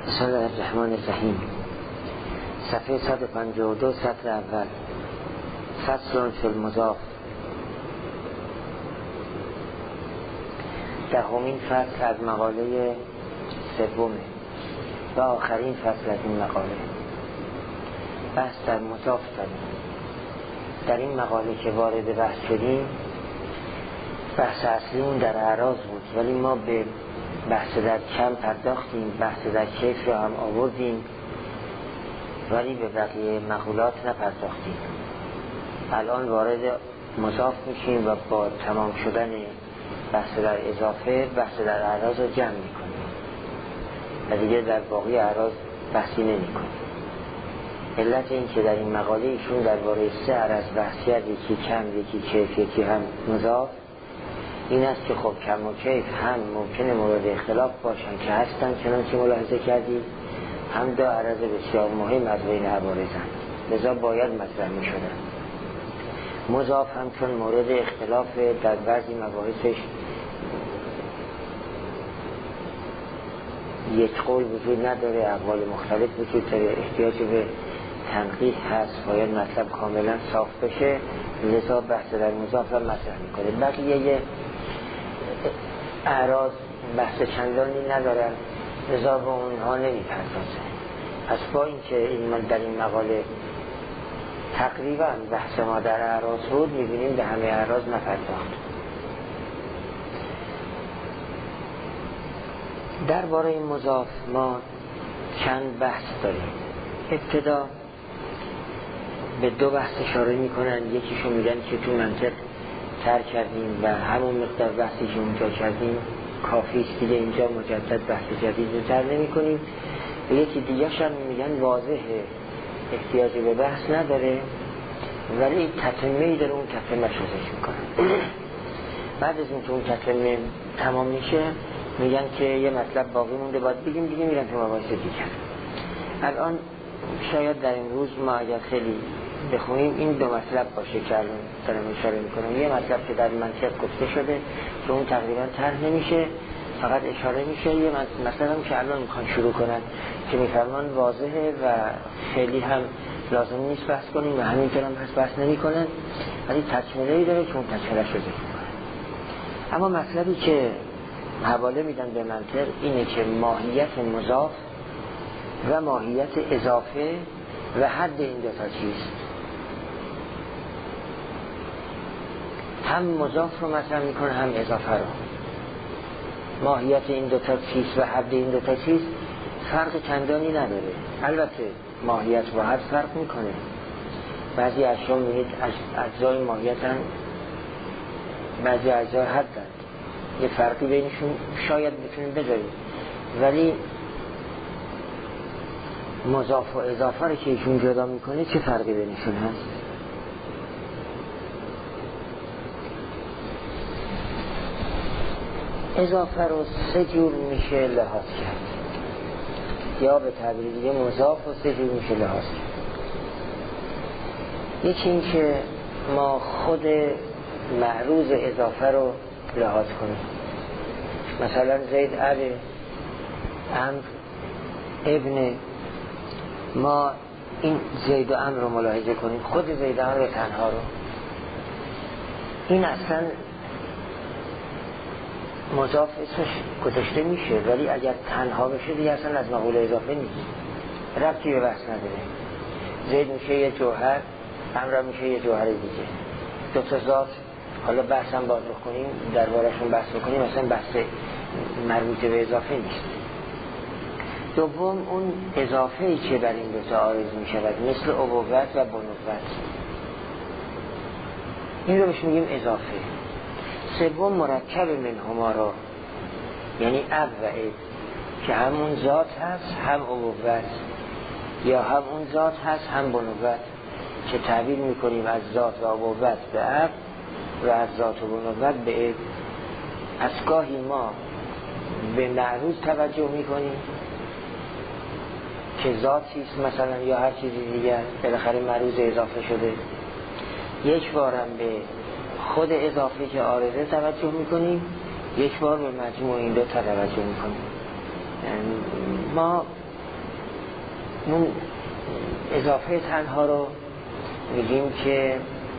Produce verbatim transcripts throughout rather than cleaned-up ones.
بسم الله الرحمن الرحیم. صفحه صد و پنجاه و دو سطر اول. فصل فی المضاف. دهمین فصل از مقاله سومه و آخرین فصل از این مقاله. بحث در مضاف داریم. در این مقاله که وارد بحث شدیم بحث اصلیمون در اعراض بود، ولی ما به بحث در کم پرداختیم، بحث در کیف رو هم آوردیم، ولی به بقیه مقولات نپرداختیم. الان وارد مضاف میشیم و با تمام شدن بحث در اضافه بحث در اعراض رو جمع میکنیم و دیگه در باقی اعراض بحثی نمیکنیم. علت این که در این مقاله ایشون درباره سه عرض بحث کرد، یکی کم، یکی کیف، یکی هم مضاف، این است که خب کم و کیف هم ممکنه مورد اختلاف باشن که هستن، چنانچه ملاحظه کردید، هم دو عرض بسیار مهم از بین عوارضن، لذا باید مطرح می شدن. مضاف هم چون مورد اختلاف در بعضی مباحثش یک قول وجود نداره، اقوال مختلف وجود داره، احتیاج به تنقیح هست، باید مطلب کاملا صاف بشه، لذا بحث در مضاف هم مطرح میکنه. بقیه اعراض بحث چندانی ندارن، لذا به اونها نمیپردازه. پس با این که این من در این مقاله تقریبا بحث ما در اعراض بود، میبینیم به همه اعراض نپرداخت. درباره این مضاف ما چند بحث داریم. ابتدا به دو بحث اشاره میکنن، یکیشو میگن که تو منطق تر کردیم و همون مقدار بحثی که اونجا کردیم کافیست، دیگه اینجا مجدد بحث جدید رو تر نمی کنیم. و یکی دیگه شم میگن واضحه، احتیاج به بحث نداره، ولی تتمه‌ای داره، اون تتمه شوزش میکنن. بعد از این که اون تتمه تمام میشه میگن که یه مطلب باقی مونده باید بگیم، دیگه میرن تو مباحث دیگه. الان شاید در این روز ما اگر خیلی بخونیم این دو مطلب باشه که الان دارم اشاره میکنم. یه مطلب که در منطق گفته شده که اون تقریبا طرح نمیشه، فقط اشاره میشه. یه مطلب هم که الان میخوان شروع کنن که میفرمان واضحه و خیلی هم لازم نیست بحث کنیم و همینطور هم هست بحث نمی کنن، ولی تکمله‌ای داره که اون تکمله شده میکنن. اما مطلبی که حواله میدن به منطق اینه که ماهیت مضاف و ماهیت اضافه و حد این دو تا چیز، هم مضاف رو مطرح میکنه هم اضافه رو. ماهیت این دو تا چیز و حد این دو تا چیز فرق چندانی نداره. البته ماهیت با حد فرق میکنه. بعضی اشیا میگید اجزای ماهیتن، بعضی اجزای حدن، یه فرقی بینشون شاید بتونیم بذاریم، ولی مضاف و اضافه رو که ایشون جدا میکنه چه فرقی بینشون هست؟ اضافه رو سه جور میشه لحاظ کرد، یا به تعبیر دیگه مضاف رو سه جور میشه لحاظ کرد. یکی این که ما خود معروض اضافه رو لحاظ کنیم، مثلا زید ابه، امر ابن، ما این زید و امر رو ملاحظه کنیم، خود زید و امر تنها رو، این اصلا مضاف اسمش گذاشته میشه، ولی اگر تنها بشه دیگه اصلا از مقوله اضافه نیست، ربطی به بحث نداره. زید میشه یه جوهر، امر میشه یه جوهر دیگه، دو تا ذات. حالا بحث هم باز بکنیم، دربارشون بحث بکنیم، اصلا بحث مربوط به اضافه نیست. دوم اون اضافه‌ای که بر این دو تا عارض می شود، مثل ابوت و بنوت، این رو بهش میگیم اضافه. سوم مرکب منهما را، یعنی اب و اب، که همون ذات هست هم ابوت، یا هم اون ذات هست هم بنوت، که تعبیر میکنیم از ذات و ابوت به اب و از ذات و بنوت به اب. از گاهی ما به معروض توجه میکنیم که ذاتیست مثلا یا هر چیزی دیگر، بالاخره معروض اضافه شده. یک بارم به خود اضافه که عارضه توجه میکنیم، یک بار به مجموع این دو توجه میکنیم. ما اون اضافه تنها رو میگیم که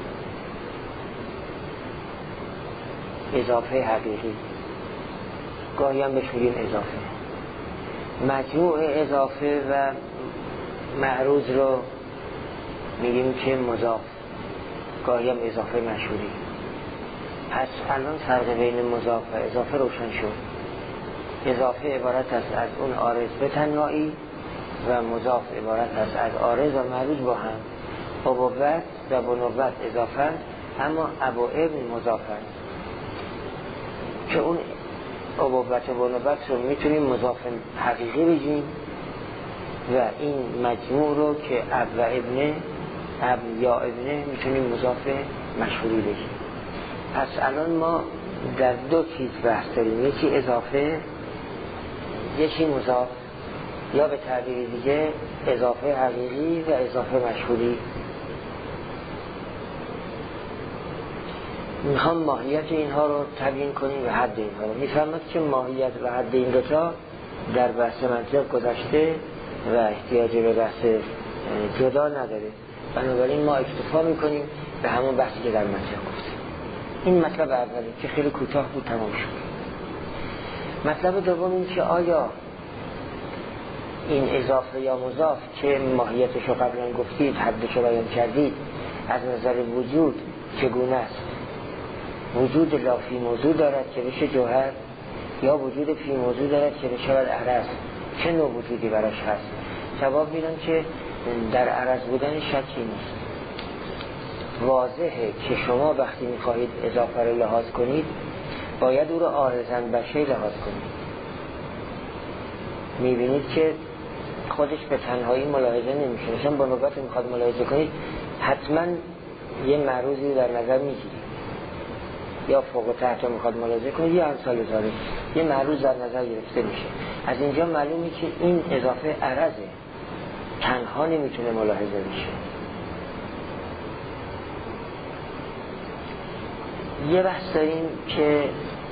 اضافه حقیقی، گاهی هم بهش میگیم اضافه. مجموع اضافه و معروض رو میگیم که مضاف، گاهی هم اضافه مشهوری. پس الان فرق بین مضاف و اضافه روشن شد. اضافه عبارت است از اون عارض به تنهایی و مضاف عبارت است از عارض و معروض با هم. ابوت و بنوت اضافه، اما ابو ابن مضاف است که اون ابوت و بنوت رو میتونیم مضاف حقیقی بگیم و این مجموع رو که اب و ابنه، اب یا ابنه، میتونیم مضاف مشهوری بگیم. پس الان ما در دو چیز بحث داریم، یکی اضافه، یکی مضاف، یا به تعبیر دیگه اضافه حقیقی و اضافه مشهوری. میخوام ماهیت اینها رو تبیین کنیم و حد اینها رو. میفهمد که ماهیت و حد این دوتا در بحث منطق گذشته و احتیاج به بحث جدا نداره، بنابراین ما اکتفا میکنیم به همون بحثی که در منطق گفتیم. این مطلب اولی که خیلی کوتاه بود تمام شد. مطلب دوم این که آیا این اضافه یا مضاف که ماهیتش رو قبلا گفتید، حدش رو بیان کردید، از نظر وجود چگونه است؟ وجود لا فی موضوع دارد که بشه جوهر، یا وجود فی موضوع دارد که بشه عرض؟ چه نوع وجودی براش هست؟ جواب میدن که در عرض بودن شکی نیست. واضحه که شما وقتی میخواهید اضافه رو لحاظ کنید باید او رو عارضاً بر شیء لحاظ کنید. میبینید که خودش به تنهایی ملاحظه نمیشه. مثلا با نوبت میخواد ملاحظه کنید حتما یه معروضی در نظر میگیرید، یا فوق و تحت میخواد ملاحظه کنید یا امثال ذالک، یه معروض در نظر گرفته میشه. از اینجا معلومه که این اضافه عرضه، تنها نمیتونه ملاحظه بشه. یه بحث داریم که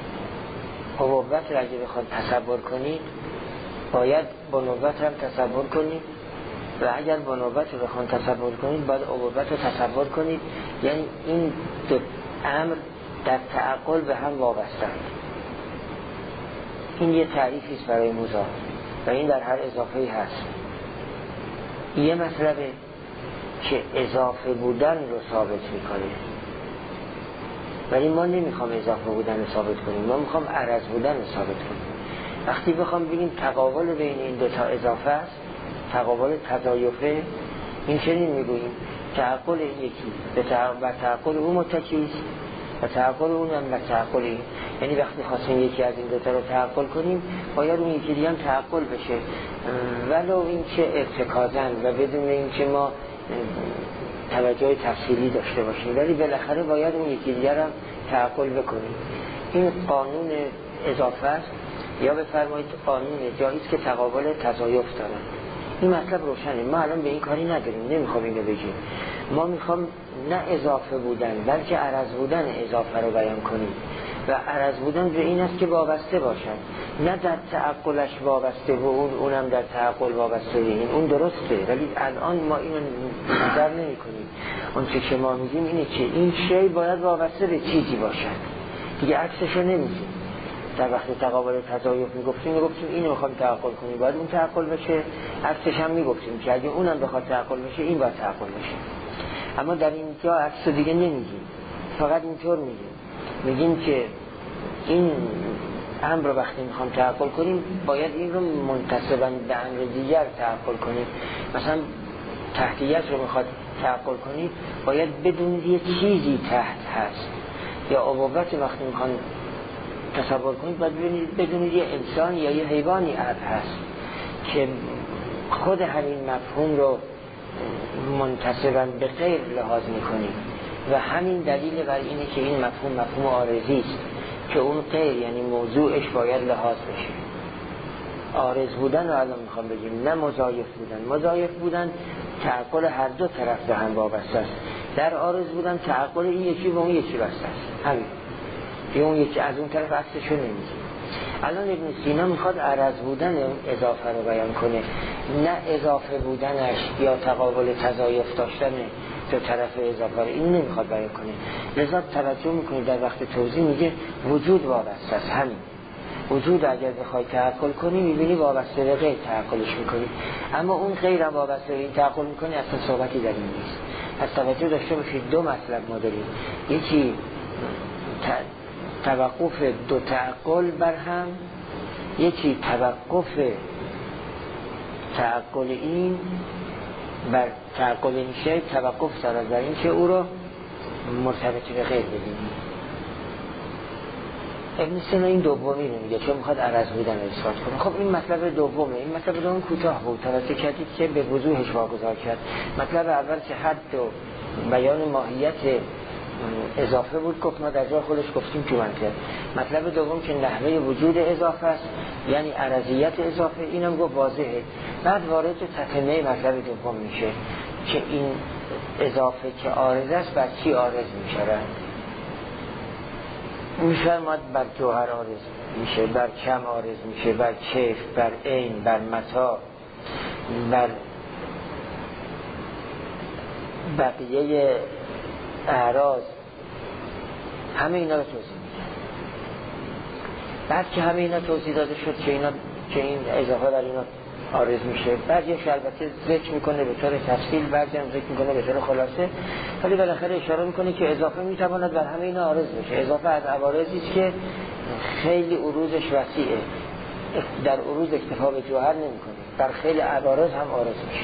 ابوت را اگه بخواد تصور کنید باید بنوت هم تصور کنید و اگر بنوت رو بخواد تصور کنید باید ابوت رو تصور کنید. یعنی این دو امر در تعقل به هم وابستند. این یه تعریفی است برای مضاف و این در هر اضافه‌ای هست. یه مطلبه که اضافه بودن رو ثابت میکنه، ولی ما نمیخوام اضافه بودن رو ثابت کنیم، ما میخوام عرض بودن رو ثابت کنیم. وقتی بخوام بگیم تقابل بین این دوتا اضافه است، تقابل تضایفه، این چنین میگوییم تعقل یکی به تعقل اون متکی است و تعقل اون هم به تعقل این. یعنی وقتی خواستیم یکی از این دوتا رو تعقل کنیم باید اون یکی دیگه هم تعقل بشه، ولو این که ارتکازن و بدون این که ما توجه تفصیلی داشته باشیم، ولی بالاخره باید اون یکی دیگر هم تعقل بکنیم. این قانون اضافه است، یا بفرمایید قانون جایی است که تقابل تضایف دارن. این مطلب روشنه، ما الان به این کاری نداریم، نمیخوام اینو بگیم. ما میخوام نه اضافه بودن بلکه عرض بودن اضافه رو بیان کنیم و عرض بودن به این است که وابسته باشن، نه در تعقلش وابسته و اون اونم در تعقل وابسته. این اون درسته، ولی الان ما اینو نظر نمی کنیم. اون چه که ما میگیم اینه که این شی باید وابسته به چیزی باشد، دیگه عکسش رو نمیگیم. در وقت تقابل تضایف میگفتیم میگفتیم اینو میخوام تعقل کنیم باید اون تعقل بشه، عکسش هم میگفتیم که اگه اونم بخواد تعقل بشه این باید تعقل بشه. اما در اینجا عکس دیگه نمیگیم، فقط اینطور میگیم میگیم که این امر رو وقتی میخوام تعقل کنیم باید این رو منتسباً به امر دیگر تعقل کنیم. مثلا تحتیت رو میخواد تعقل کنیم باید بدون یه چیزی تحت هست، یا ابوت وقتی میخوان تصور کنید باید بدون یه انسان یا یه حیوانی اب هست که خود همین مفهوم رو منتسباً به غیر لحاظ میکنیم و همین دلیل بر اینه که این مفهوم مفهوم عارضی است که اون غیر یعنی موضوعش باید لحاظ بشه. عارض بودن رو الان میخوام بگیم، نه مضایف بودن. مضایف بودن تعقل هر دو طرف به هم وابسته است، در عارض بودن تعقل این یکی به اون یکی بسته است. همین که اون یکی از اون طرف عکسشو نمیگیم. الان ابن سینا میخواد عرض بودن اضافه رو بیان کنه، نه اضافه بودنش یا تقابل تضایف داشتن دو طرف اضافه رو، این نمیخواد بیان کنه. لذا توجه میکنه در وقت توضیح میگه وجود وابسته است. همین وجود اگر بخوای تعقل کنی میبینی وابسته به غیر تعقلش میکنی، اما اون غیر هم وابسته به این تعقل میکنی، اصلا صحبتی در این نیست. از توجه داشته باشید دو مطلب ما داریم، یکی توقف دو تعقل بر هم، یکی توقف تعقل این بر تعقل این شی، توقف سر بر این که او رو مرتبط به غیر ببینیم. ابن سینا این دومی رو میگه چون میخواد عرض بودن رو اثبات کنه. خب این مطلب دومه، این مطلب دوم کوتاه بود، توجه کردید که به وضوحش واگذار کرد. مطلب اول که حد و بیان ماهیت اضافه بود، گفت ما در جای خودش گفتیم تو منطق. مطلب دوم که نحوه وجود اضافه است، یعنی عرضیت اضافه، اینم گفت واضحه. بعد وارد تتمه مطلب دوم میشه که این اضافه که عارض است بر چی عارض میشه؟ میفرماد بر جوهر عارض میشه، بر کم عارض میشه، بر کیف، بر عین، بر متاع، بر بقیه اعراض، همه اینا رو توضیح میده. بعد که همه اینا توضیح داده شد که اینا که این اضافه بر اینا عارض میشه، بعد یه البته ذکر میکنه به طور تفصیل، بعد هم ذکر میکنه به طور خلاصه، ولی بالاخره اشاره میکنه که اضافه میتواند بر همه اینا عارض بشه. اضافه از عوارضی است که خیلی عروضش وسیعه، در عروض اکتفا به جوهر نمیکنه، بر خیلی عوارض هم عارض میشه،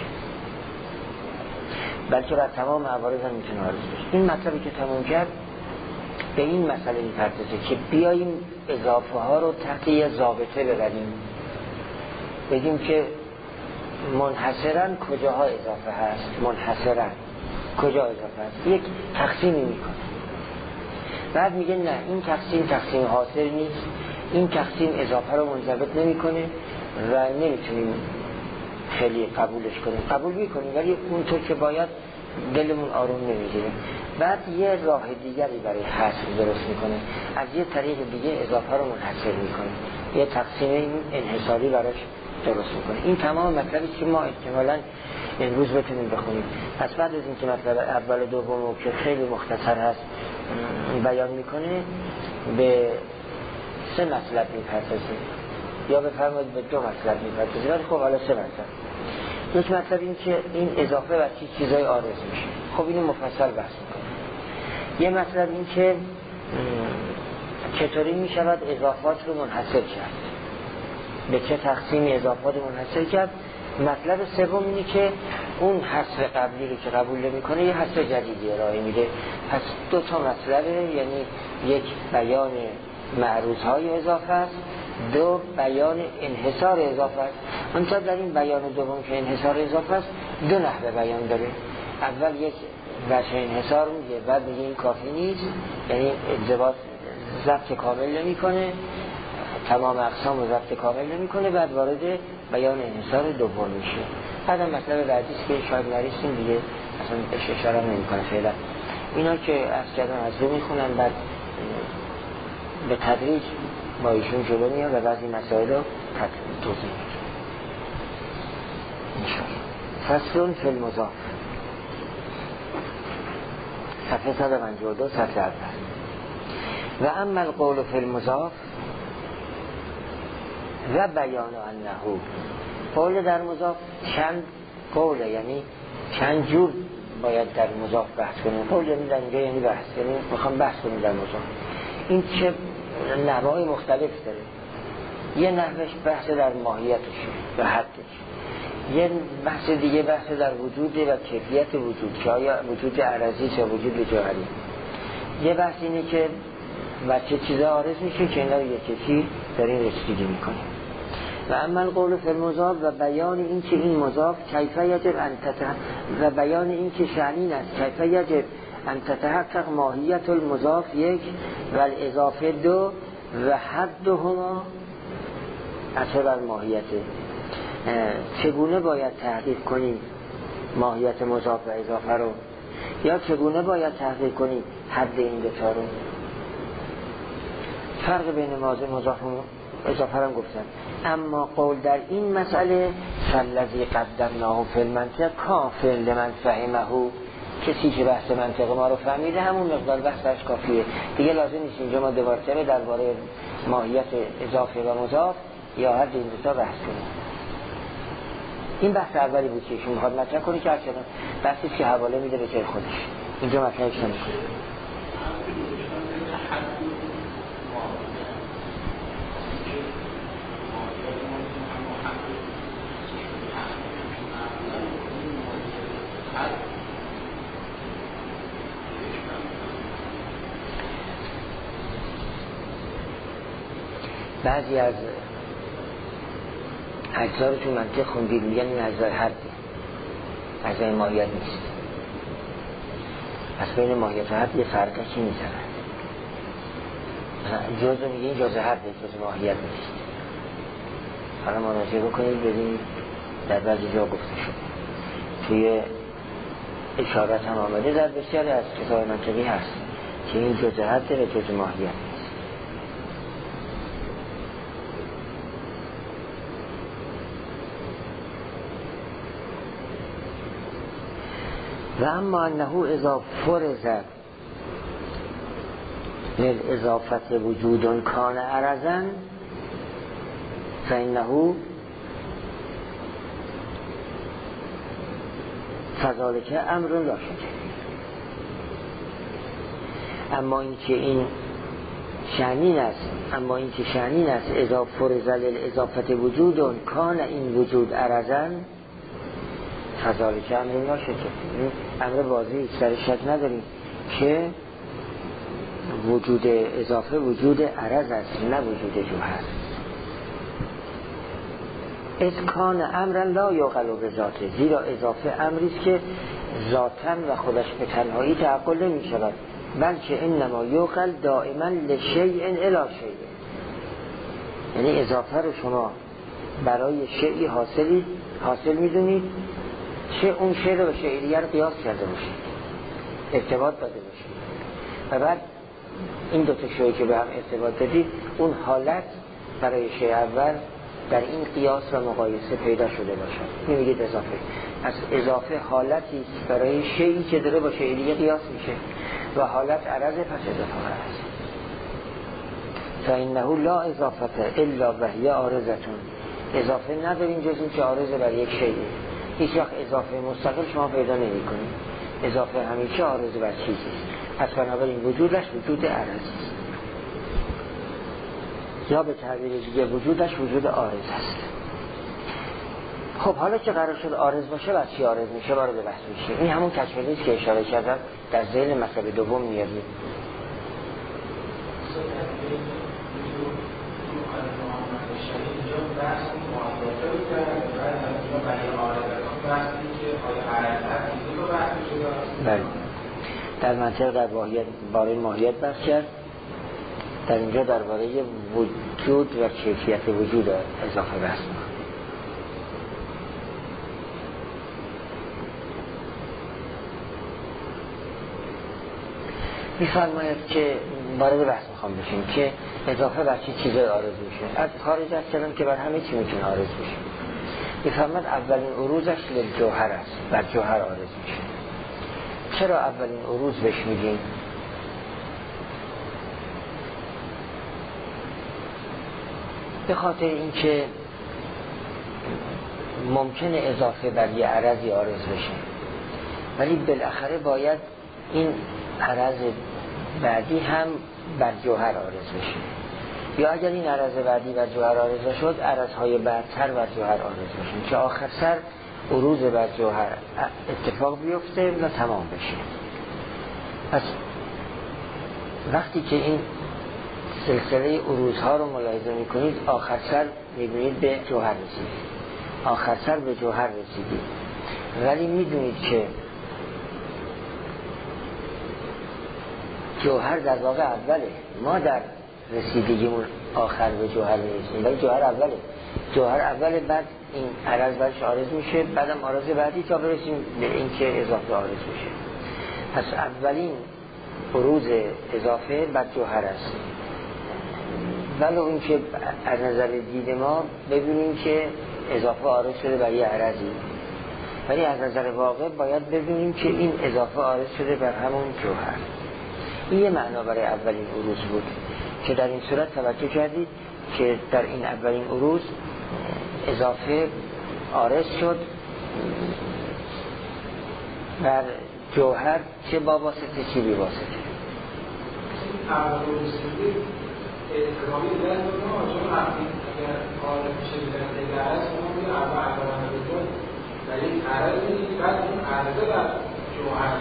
بلکه بر تمام عوارض هم میتونه عارض بشه. این مطلبی که تمام کرد به این مسئله میپردازه که بیاییم اضافه ها رو تحت یه ضابطه ببریم، بگیم که منحصرا کجاها اضافه هست، منحصرا کجا اضافه هست، یک تقسیمی میکنه. بعد میگه نه، این تقسیم تقسیم حاصل نیست، این تقسیم اضافه رو منضبط نمیکنه و نمیتونیم خیلی قبولش کنیم. قبول میکنیم ولی اونطور که باید دلمون آروم نمیگیره. بعد یه راه دیگری برای حصر درست میکنه، از یه طریق دیگه اضافه رو منحصر میکنه، یه تقسیم انحصاری براش درست میکنه. این تمام مطلبی که ما احتمالاً امروز بتونیم بخونیم. پس بعد از اینکه مطلب اول و دوم که خیلی مختصر هست بیان میکنه، به سه مطلب میپردازه، یا بفرمایید به دو مطلب میپردازه، ولی خب حالا سه مطلب. یک مطلب این که این اضافه بر چی چیزای عارض میشه، خب اینو مفصل بحث میکنه. یه مطلب این که چطوری میشود اضافات رو منحصر کرد، به چه تقسیمی اضافات منحصر کرد. مطلب سوم اینه که اون حصر قبلی رو که قبول نمیکنه یه حصر جدیدی ارائه میده. پس دو تا مطلبه، یعنی یک بیان معروضهای اضافه است، دو بیان انحصار اضافه است. منتها در این بیان دوم که انحصار اضافه است دو نحوه بیان داره. اول یک وجه انحصار میگه، بعد میگه این کافی نیست، یعنی انضباط ضبط کامل نمیکنه، تمام اقسام رو ضبط کامل نمیکنه، بعد وارد بیان انحصار دوم میشه. بعد هم مطلب بعدی است که شاید نرسیم دیگه، اصلا بهش اشاره نمیکنه فعلا. اینا که از کردن از رو میخونن، بعد به تدریج با ایشون جلو میان و بعضی مسائل رو توضیح میکنن انشاءالله. فصل فی المضاف، صفحه صد و پنجاه و دو، صفحه اول. و اما القول فی المضاف و بیان انه، قول در مضاف چند قوله، یعنی چند جور باید در مضاف بحث کنیم. قول یعنی در اینجا یعنی بحث، یعنی میخوام بحث کنیم در مضاف. این چه نحوهای مختلف داره. یه نحوش بحث در ماهیتش و حدش، یه بحث دیگه بحث در وجود و کیفیت وجود، که آیا وجود عرضی یا وجود جوهری. یه بحث اینه که و چه چیزا عارض میشه که اینا رو یکی دارین رسیدگی میکنیم. و اما القول فی المضاف و بیان این که این مضاف کیف یجب ان تتحقق، و بیان این که شأنین است کیف یجب ان تتحقق ماهیت المضاف یک و الاضافه دو و حدهما اثر بر ماهیته. چگونه باید تحقیق کنیم ماهیت مضاف و اضافه رو، یا چگونه باید تحقیق کنیم حد این دوتا رو. فرق بین ماضی مضاف اضافه هم گفتن. اما قول در این مسئله فالذی قدرناه فی المنطق کاف لمن فهمه، کسی که بحث منطق ما رو فهمیده همون مقدار بحثش کافیه دیگه، لازم نیست اینجا ما دوباره درباره ماهیت اضافه و مضاف یا هر این دو تا بحث کنیم. این بحث اولی بود که ایشون میخواد مطرح کنه که اصلا بحثی که حواله میده به جای خودش، اینجا مطرحش نمیکنه. بعضی از اجزا رو تو منطق خوندید میگن این اجزای حرفه، اجزای ماهیت نیست. پس بین ماهیت و حرف یه فرقه چی میزنن؟ جزء میگه این جزء حرفه، جزء ماهیت نیست. حالا مناظره بکنید ببینید در بعضی جا گفته شد، توی اشارت هم آمده در بسیاری از کتاب منطقی هست که این جزء حرفه و جزء ماهیت نیست. و اما انه اذا فرض للاضافت وجود کان عرضا فانه فذلک امر لا شک. اما این که این شأنین است، اما این که شأنین است اذا فرض للاضافت وجود کان این وجود عرضا فذلک امر لا شک، امر واضحی سر شک نداریم که وجود اضافه وجود عرض است نه وجود جوهر. اذ کان امرا لا یعقل بذاته، زیرا اضافه امری است که ذاتاً و خودش به تنهایی تعقل نمی شود، بلکه انما یعقل دائما لشیء الی شیء. یعنی اضافه رو شما برای شیء حاصلی حاصل میدونید چه اون شیء رو به شیء دیگر قیاس کرده باشید، ارتباط داده باشید، و بعد این دو تا شیء که به هم ارتباط دادید اون حالت برای شیء اول در این قیاس و مقایسه پیدا شده باشد. نمیگید اضافه، از اضافه حالتی است برای شیئی که داره با شیء دیگه قیاس میشه و حالت عرض، پس اضافه عرض. فانه لا اضافه الا وهی عارضتون، اضافه نداریم جز این که عارضه بر یک شیء. هیچ وقت اضافه مستقل شما پیدا نمی کنید، اضافه همیشه عارضه بر چیزی است. پس بنابراین وجودش وجود عرض است، یا به تعبیر دیگه وجودش وجود عارض است. خب حالا که قرار شد عارض باشه، بعد چی عارض میشه؟ وارد بحث میشه. این همون کچفلیست که اشاره کردم در ذیل مسئله دوم میاریم. بله، در منطق در باره ماهیت بحث کرد، در اینجا درباره وجود و کیفیت وجود اضافه بحث می‌کنه. می‌فرماید که وارد بحث می‌خوام بشیم که اضافه بر چه چیزای عارض میشه. از خارج از کلام که بر همه چی میتونه عارض بشه. می‌فرماید اولین عروضش للجوهر است، بر جوهر عارض میشه. چرا اولین عروض بهش میگیم؟ به خاطر اینکه ممکنه اضافه بر یه عرضی عارض بشه، ولی بالاخره باید این عرض بعدی هم بر جوهر عارض بشه، یا اگر این عرض بعدی بر جوهر عارض شد، عرضهای بعدتر بر جوهر عارض بشه که آخر سر عروض بر جوهر اتفاق بیفته و تمام بشه. پس وقتی که این سلسله عروضها رو ملاحظه میکنید، آخر سر میبینید به جوهر رسیدید، آخر سر به جوهر رسیدید، ولی میدونید که جوهر در واقع اوله. ما در رسیدگیمون آخر به جوهر میرسیم، ولی جوهر اوله. جوهر اوله، بعد این عرض برش عارض میشه، بعدم عارض بعدی تا برسیم به این که اضافه عارض میشه. پس اولین عروض اضافه بر جوهر است. ولو این که از نظر دید ما ببینیم که اضافه عارض شده بر یه عرضی، ولی از نظر واقع باید ببینیم که این اضافه عارض شده بر همون جوهر. این یه معنا برای اولین عروض بود که در این صورت توجه کردید که در این اولین عروض اضافه عارض شد بر جوهر، چه با واسطه چه بی واسطه. اول عروض شدید اعتقامی دارد بکنم چون وقتی اگر عارض شده در عرض کنم یا اول اول هم بکن در یک عرضی بعد اون عرضه بر جوهر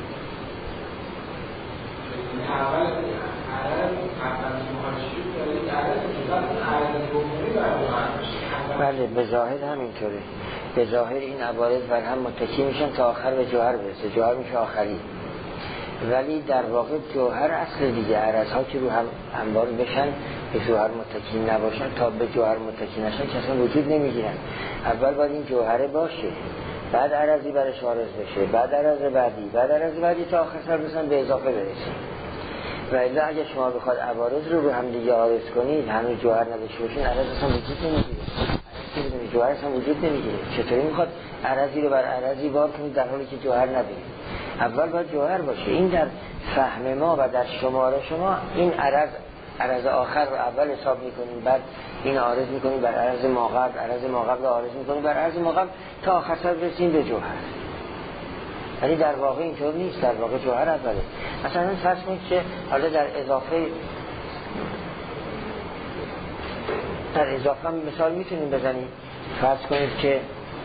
اول عرض قبل محاشی در یک عرض که بعد اون عرض بکنی بر جوهر میشه. بله به ظاهر همینطوره، به ظاهر این عوارض بر هم متکی میشن تا آخر به جوهر برسه، جوهر میشه آخری، ولی در واقع جوهر اصل دیگه. عرض ها که رو هم انبار بشن به جوهر متکی نباشن تا به جوهر متکی نشن که اصلا وجود نمیگیرن. اول باید این جوهره باشه، بعد عرضی برش عارض بشه، بعد عرض بعدی، بعد عرض بعدی تا آخر سر بسن به اضافه برسه. و الا اگه شما بخواد عوارض رو رو هم دیگه عارض کنید هنوز جوهر نداشته باشین عرض اصلا وجود نمیگیره، جوهر اصلا وجود نمیگیره. چطوری میخواد عرضی رو بر عرضی بار کنید در حالی که جوهر ندارید؟ اول باید جوهر باشه. این در فهم ما و در شمار شما این عرض عرض آخر رو اول حساب میکنیم، بعد این عارض میکنیم بر عرض ما قبل، عرض ما قبل عارض میکنیم بر عرض ما قبل تا آخر سر برسیم به جوهر. ولی در واقع اینطور نیست، در واقع جوهر اوله. مثلا فرض کنید که حالا در اضافه در اضافه مثال میتونیم بزنیم. فرض کنید که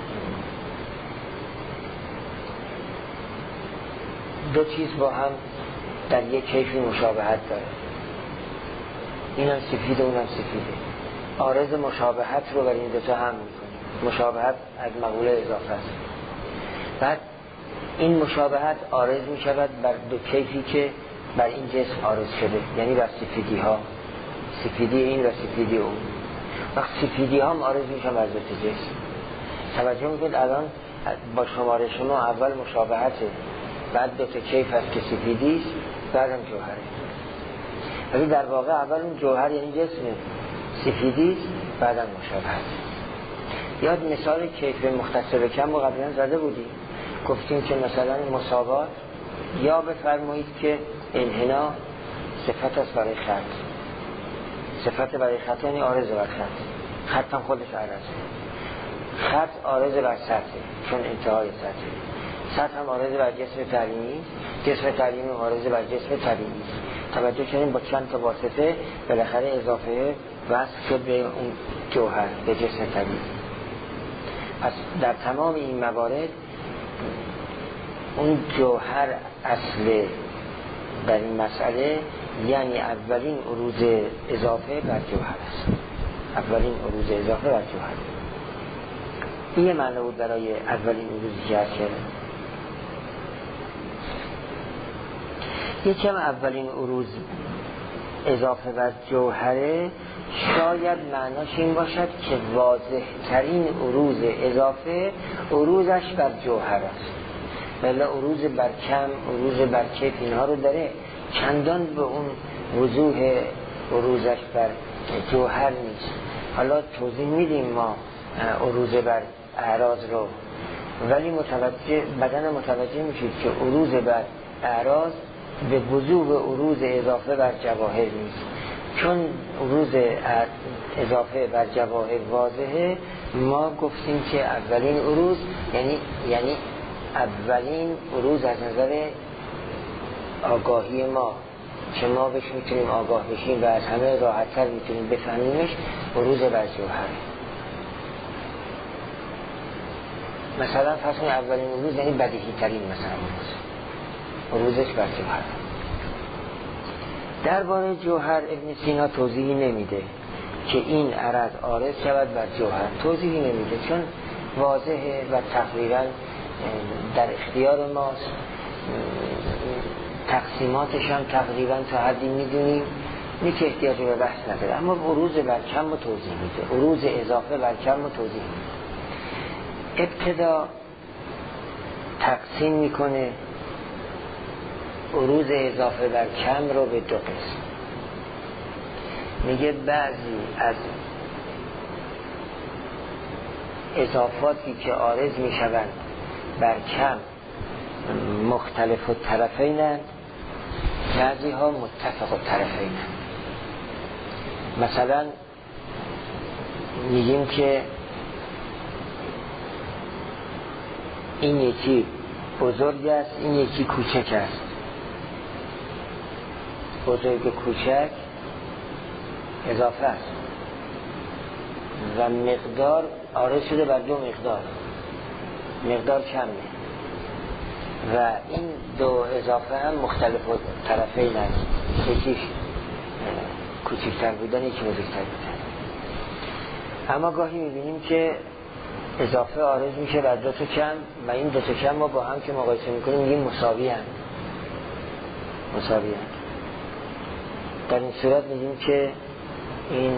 دو چیز با هم در یک کیفی مشابهت داره، اینم سفیده اونم سفیده. عارض مشابهت رو بر این دوتا هم میکنیم. مشابهت از مقوله اضافه است. بعد این مشابهت عارض میشود بر دو کیفی که بر این جسم عارض شده، یعنی بر سفیدی ها، سفیدی این و سفیدی اون. وقت سفیدی ها هم عارض میشن بر ذات جسم. توجه میکنید الان با شماره شما اول مشابهته، بعد دو تا کیف هست که سفیدی است، بعدم جوهره. ولی در واقع اول اون جوهر یعنی جسم سفیدی است، بعدم مشابهت. یاد مثال کیف مختص به کم رو قبلا زده بودیم، گفتیم که مثلا مساوات یا بفرمایید که انحنا صفت است برای خط، صفت برای خط یعنی عارض بر خط، خط هم خودش عرضه. خط عارض بر سطح چون انتهای سطح، سطح هم عارض بر جسم تعلیمی، جسم تعلیمی عارض بر جسم طبیعی. توجه کنیم با چند تا واسطه بالاخره اضافه وصل شد به اون جوهر، به جسم طبیعی. پس در تمام این موارد اون جوهر اصل در این مسئله یعنی اولین عروض اضافه بر جوهر است. اولین عروض اضافه بر جوهر. این یه معنی بود برای اولین عروضی که هست کرده. یکم اولین عروض اضافه بر جوهره شاید معناش این باشد که واضح ترین عروض اضافه عروضش بر جوهر است، ولی عروض بر کم، عروض بر کیف اینها رو داره، چندان به اون وضوح عروضش بر جوهر نیست. حالا توضیح میدیم ما عروض بر اعراض رو، ولی متوجه بدن متوجه میشید که عروض بر اعراض به وضوح عروض اضافه بر جواهر نیست. چون عروض اضافه بر جواهر واضحه، ما گفتیم که اولین عروض یعنی یعنی اولین عروض از نظر آگاهی ما که ما بهش میتونیم آگاه بشیم و از همه راحت‌تر میتونیم بفهمیمش، عروض بر جوهر. مثلا فرض کنید اولین عروض یعنی بدیهی ترین مثلا عروضش بر جوهر. درباره جوهر ابن سینا توضیحی نمیده که این عرض عارض شود بر جوهر، توضیحی نمیده چون واضحه و تقریبا در اختیار ماست. تقسیماتش هم تقریبا تا حدی میدونیم، نیک احتیاج به بحث نداره. اما عروض بر کم رو توضیح میده، عروض اضافه بر کم رو توضیح میده. ابتدا تقسیم میکنه عروض اضافه بر کم رو به دو قسم. میگه بعضی از اضافاتی که عارض میشوند بر کم مختلف الطرفینند، بعضی ها متفق الطرفینند. مثلا میگیم که این یکی بزرگ است، این یکی کوچک است. بزرگ و کوچک اضافه است و مقدار عارض شده بر دو مقدار، مقدار کمه و این دو اضافه هم مختلف طرفین است، یکیش کوچکتر بودن یکی بزرگتر بودن. اما گاهی میبینیم که اضافه عارض میشه بر دو تا کم و این دو تا کم ما با هم که مقایسه میکنیم میگیم مساوی هم مساوی هم. در این صورت میگیم که این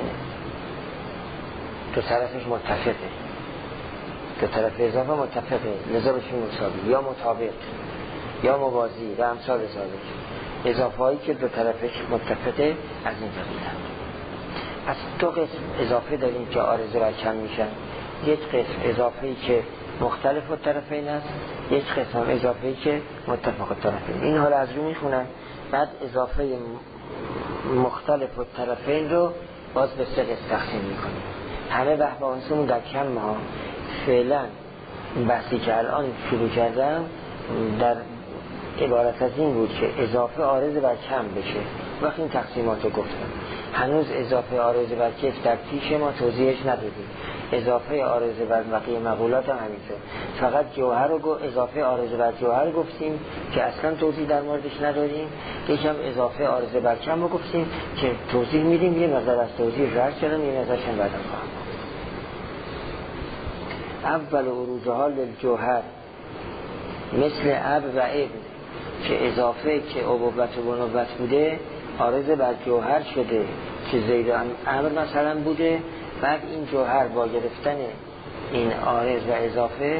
دو طرفش متفقه، دو طرف اضافه متفقه، لذا بشیم مساوی یا مطابق یا موازی و امثال ذالک. اضافه هایی که دو طرفش متفقه از این قبیل. از دو قسم اضافه داریم که عارض بر کم میشن. یک قسم اضافه‌ای که مختلف الطرفین است، یک قسم اضافه‌ای که متفق الطرفین. این حالا از رو میخونم. بعد اضافه مختلف الطرفین رو باز به سه قسم تقسیم میکنیم. همه بحثمون در کم ها. فعلا بحثی که الان شروع کردم در عبارت از این بود که اضافه عارض بر کم بشه. وقتی این تقسیمات رو گفتم هنوز اضافه عارض بر کیف در پیش ما توضیحش ندادیم. اضافه عارض بر بقیه مقولات هم همینطور. فقط جوهر رو اضافه عارض بر جوهر گفتیم که اصلا توضیح در موردش نداریم. یکم اضافه عارض بر کم رو گفتیم که توضیح میدیم، یه مقدار از توضیح رد کردم، یه مقدارش هم بعدم خواهم. اول عروضها للجوهر مثل اب و ابن، که اضافه که ابوت و بنوت بوده عارض بر جوهر شده که زید امر مثلا بوده، بعد این جوهر با گرفتن این عارض و اضافه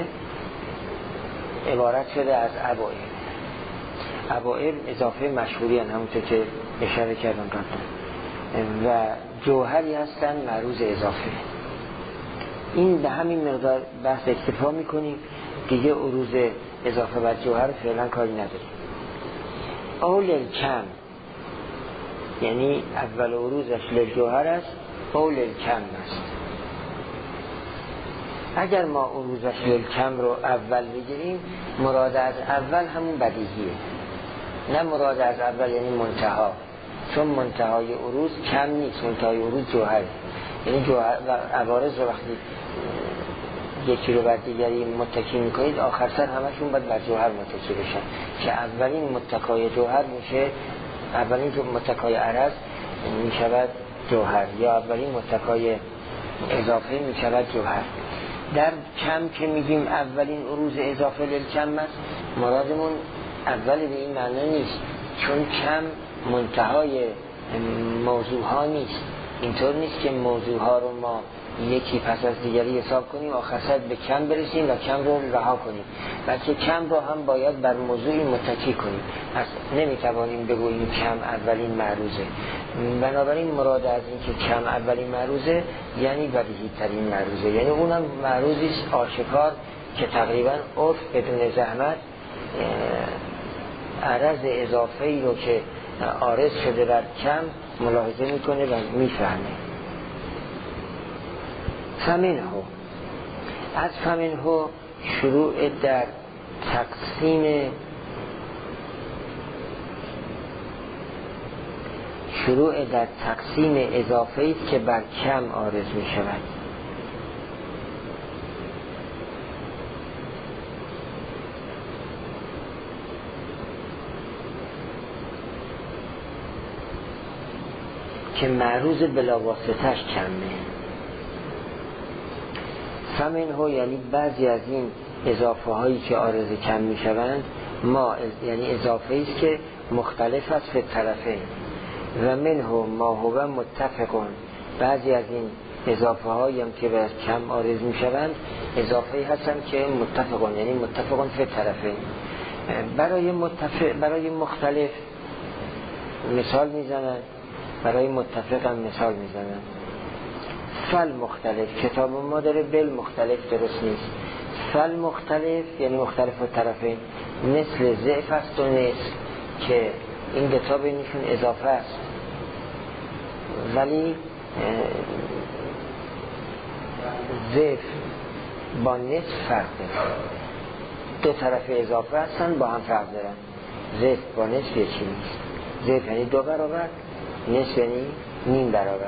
عبارت شده از اب و ابن. اب و ابن اضافه مشهوری هستند همونطور که اشاره کردم قبلا و جوهری هستن معروض اضافه. این به همین مقدار بحث اکتفا میکنیم دیگه. عروض اضافه بر جوهر فعلا کاری نداریم. اول کم یعنی اول عروضش للجوهر است، اول کم است. اگر ما عروضش للکم رو اول بگیریم، مراد از اول همون بدیهیه، نه مراد از اول یعنی منتها، چون منتهای عروض کم نیست، منتهای عروض جوهره. یعنی جوهر و عوارض رو وقتی یکی رو بر دیگری متکی میکنید آخر سر همشون باید بر جوهر متکی بشن که اولین متکای جوهر میشه، اولین متکای عرض میشود جوهر یا اولین متکای اضافه میشود جوهر. در کم که میگیم اولین عروض اضافه للکم است، مرادمون اول به این معنی نیست، چون کم منتهای موضوع ها نیست. اینطور نیست که موضوع ها رو ما یکی پس از دیگری حساب کنیم آخر سر به کم برسیم و کم رو رها کنیم، بلکه کم رو هم باید بر موضوعی متکی کنیم. پس نمیتوانیم بگوییم کم اولین معروضه. بنابراین مراد از این که کم اولین معروضه یعنی بدیهی ترین معروضه، یعنی اونم معروضی آشکار که تقریبا عرف بدون زحمت عرض اضافه‌ای رو که عارض شده بر کم ملاحظه میکنه و میفهمه. فمنه، از فمنه شروع در تقسیم شروع در تقسیم اضافه‌ای که بر کم عارض می شود. که معروض بلاواسطه‌اش کمه. فمنه یعنی بعضی از این اضافه هایی که عارض کم می شوند ما یعنی اضافه است که مختلف است فی الطرفین و منه ما هو متفقون. بعضی از این اضافه هایی هم که بر کم عارض می شوند اضافه هستند که متفقون یعنی متفقون فی الطرفین. برای متفق برای مختلف مثال می زنند برای متفق هم مثال میزنم. فل مختلف، کتاب ما داره بل مختلف درست نیست. فل مختلف یعنی مختلف الطرفین، مثل ضعف است و نصف که این دو تا بینشون اضافه است، ولی ضعف با نصف فرق داره. دو طرف اضافه هستن با هم فرق دارن. ضعف با نصف یکی نیست. ضعف یعنی دو برابر، نصف یعنی نیم برابر.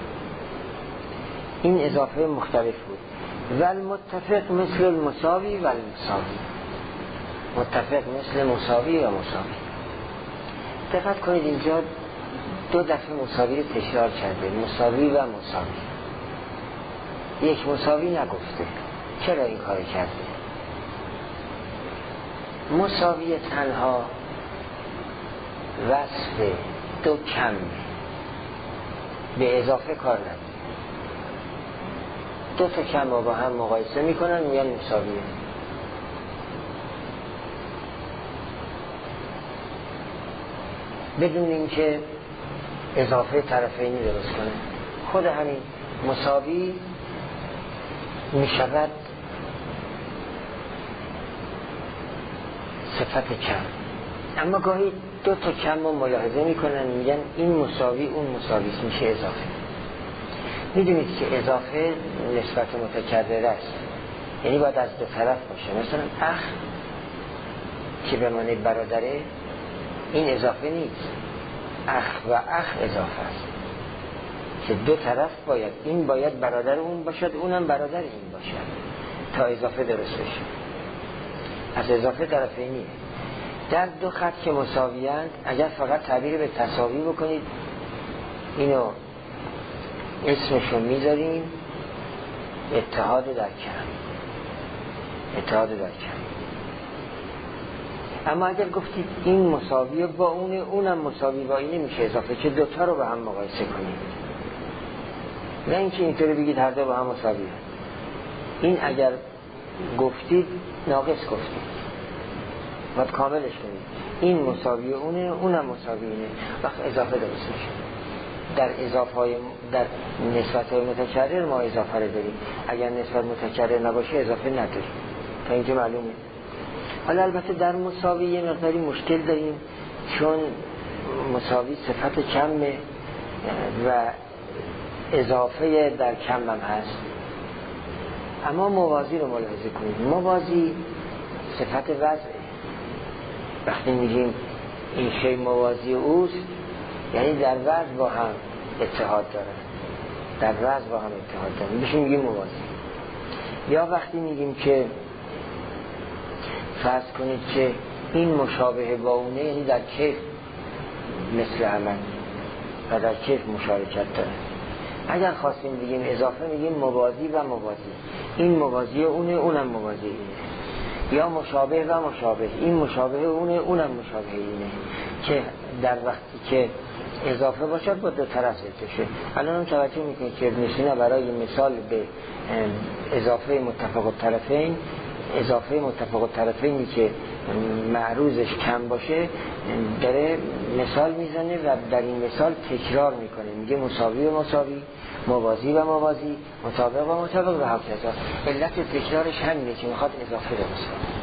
این اضافه مختلف بود. و المتفق مثل المساوی و المساوی، متفق مثل مساوی و مساوی. دقت کنید اینجا دو دفعه مساوی رو تکرار کرده، مساوی و مساوی. یک مساوی نگفته. چرا این کار کرده؟ مساوی تنها وصف دو کم به اضافه کار نداره. دو تا کم رو با هم مقایسه میکنن میگن مساویه. بدون اینکه اضافه طرفینی درست کنه. خود همین مساوی میشود صفت کم، اما گاهی دو تا کم رو ملاحظه میکنن میگن این مساوی اون مساوی میشه اضافه. میدونید که اضافه نسبت متکرر است، یعنی باید از دو طرف باشه. مثلا اخ که به معنی برادره، این اضافه نیست. اخ و اخ اضافه است که دو طرف باید، این باید برادر اون باشد، اونم برادر این باشد تا اضافه درست بشه. از اضافه طرفینیه. در دو خط که مساویند اگر فقط تعبیر به تساوی بکنید اینو اسمشو میذاریم اتحاد در کم، اتحاد در کم. اما اگر گفتید این مساویه با اونه، اونم مساوی با اینه، میشه اضافه، که دوتا رو به هم مقایسه کنید. نه اینکه اینطوری بگید هر دو با هم مساویه. این اگر گفتید ناقص گفتید، باید کاملش کنید. این مساوی اونه، اونم مساوی اینه، وقت اضافه درست میشه. در اضافه های در نسبت های متکرر ما اضافه رو داریم، اگر نسبت متکرر نباشه اضافه نداریم. تا اینجا معلومه. حالا البته در مساوی یه مقداری مشکل داریم، چون مساوی صفت کمه و اضافه در کم هم هست. اما موازی رو ملاحظه کنید. موازی صفت وضعه. وقتی میگیم این شی موازی اوست، یعنی در وضع با هم اتحاد داره، در وضع با هم اتحاد داره، میشه میگیم موازی. یا وقتی میگیم که فرض کنید که این مشابه با اونه، یعنی در کیف مثل عمل و در کیف مشارکت داره. اگر خواستیم بگیم اضافه میگیم موازی و موازی، این موازی اونه، اونم موازی اینه. یا مشابه و مشابه، این مشابه اونه، اونم مشابه اینه، که در وقتی که اضافه باشد با دو طرف بشه. الان هم توجه میکنید که ابن سینا برای مثال به اضافه متفق الطرفین، اضافه متفق الطرفینی که معروضش کم باشه داره مثال میزنه و در این مثال تکرار میکنه، میگه مساوی و مساوی، موازی و موازی، مطابق و مطابق و هکذا. علت تکرارش همینه که میخواد اضافه درست کنه.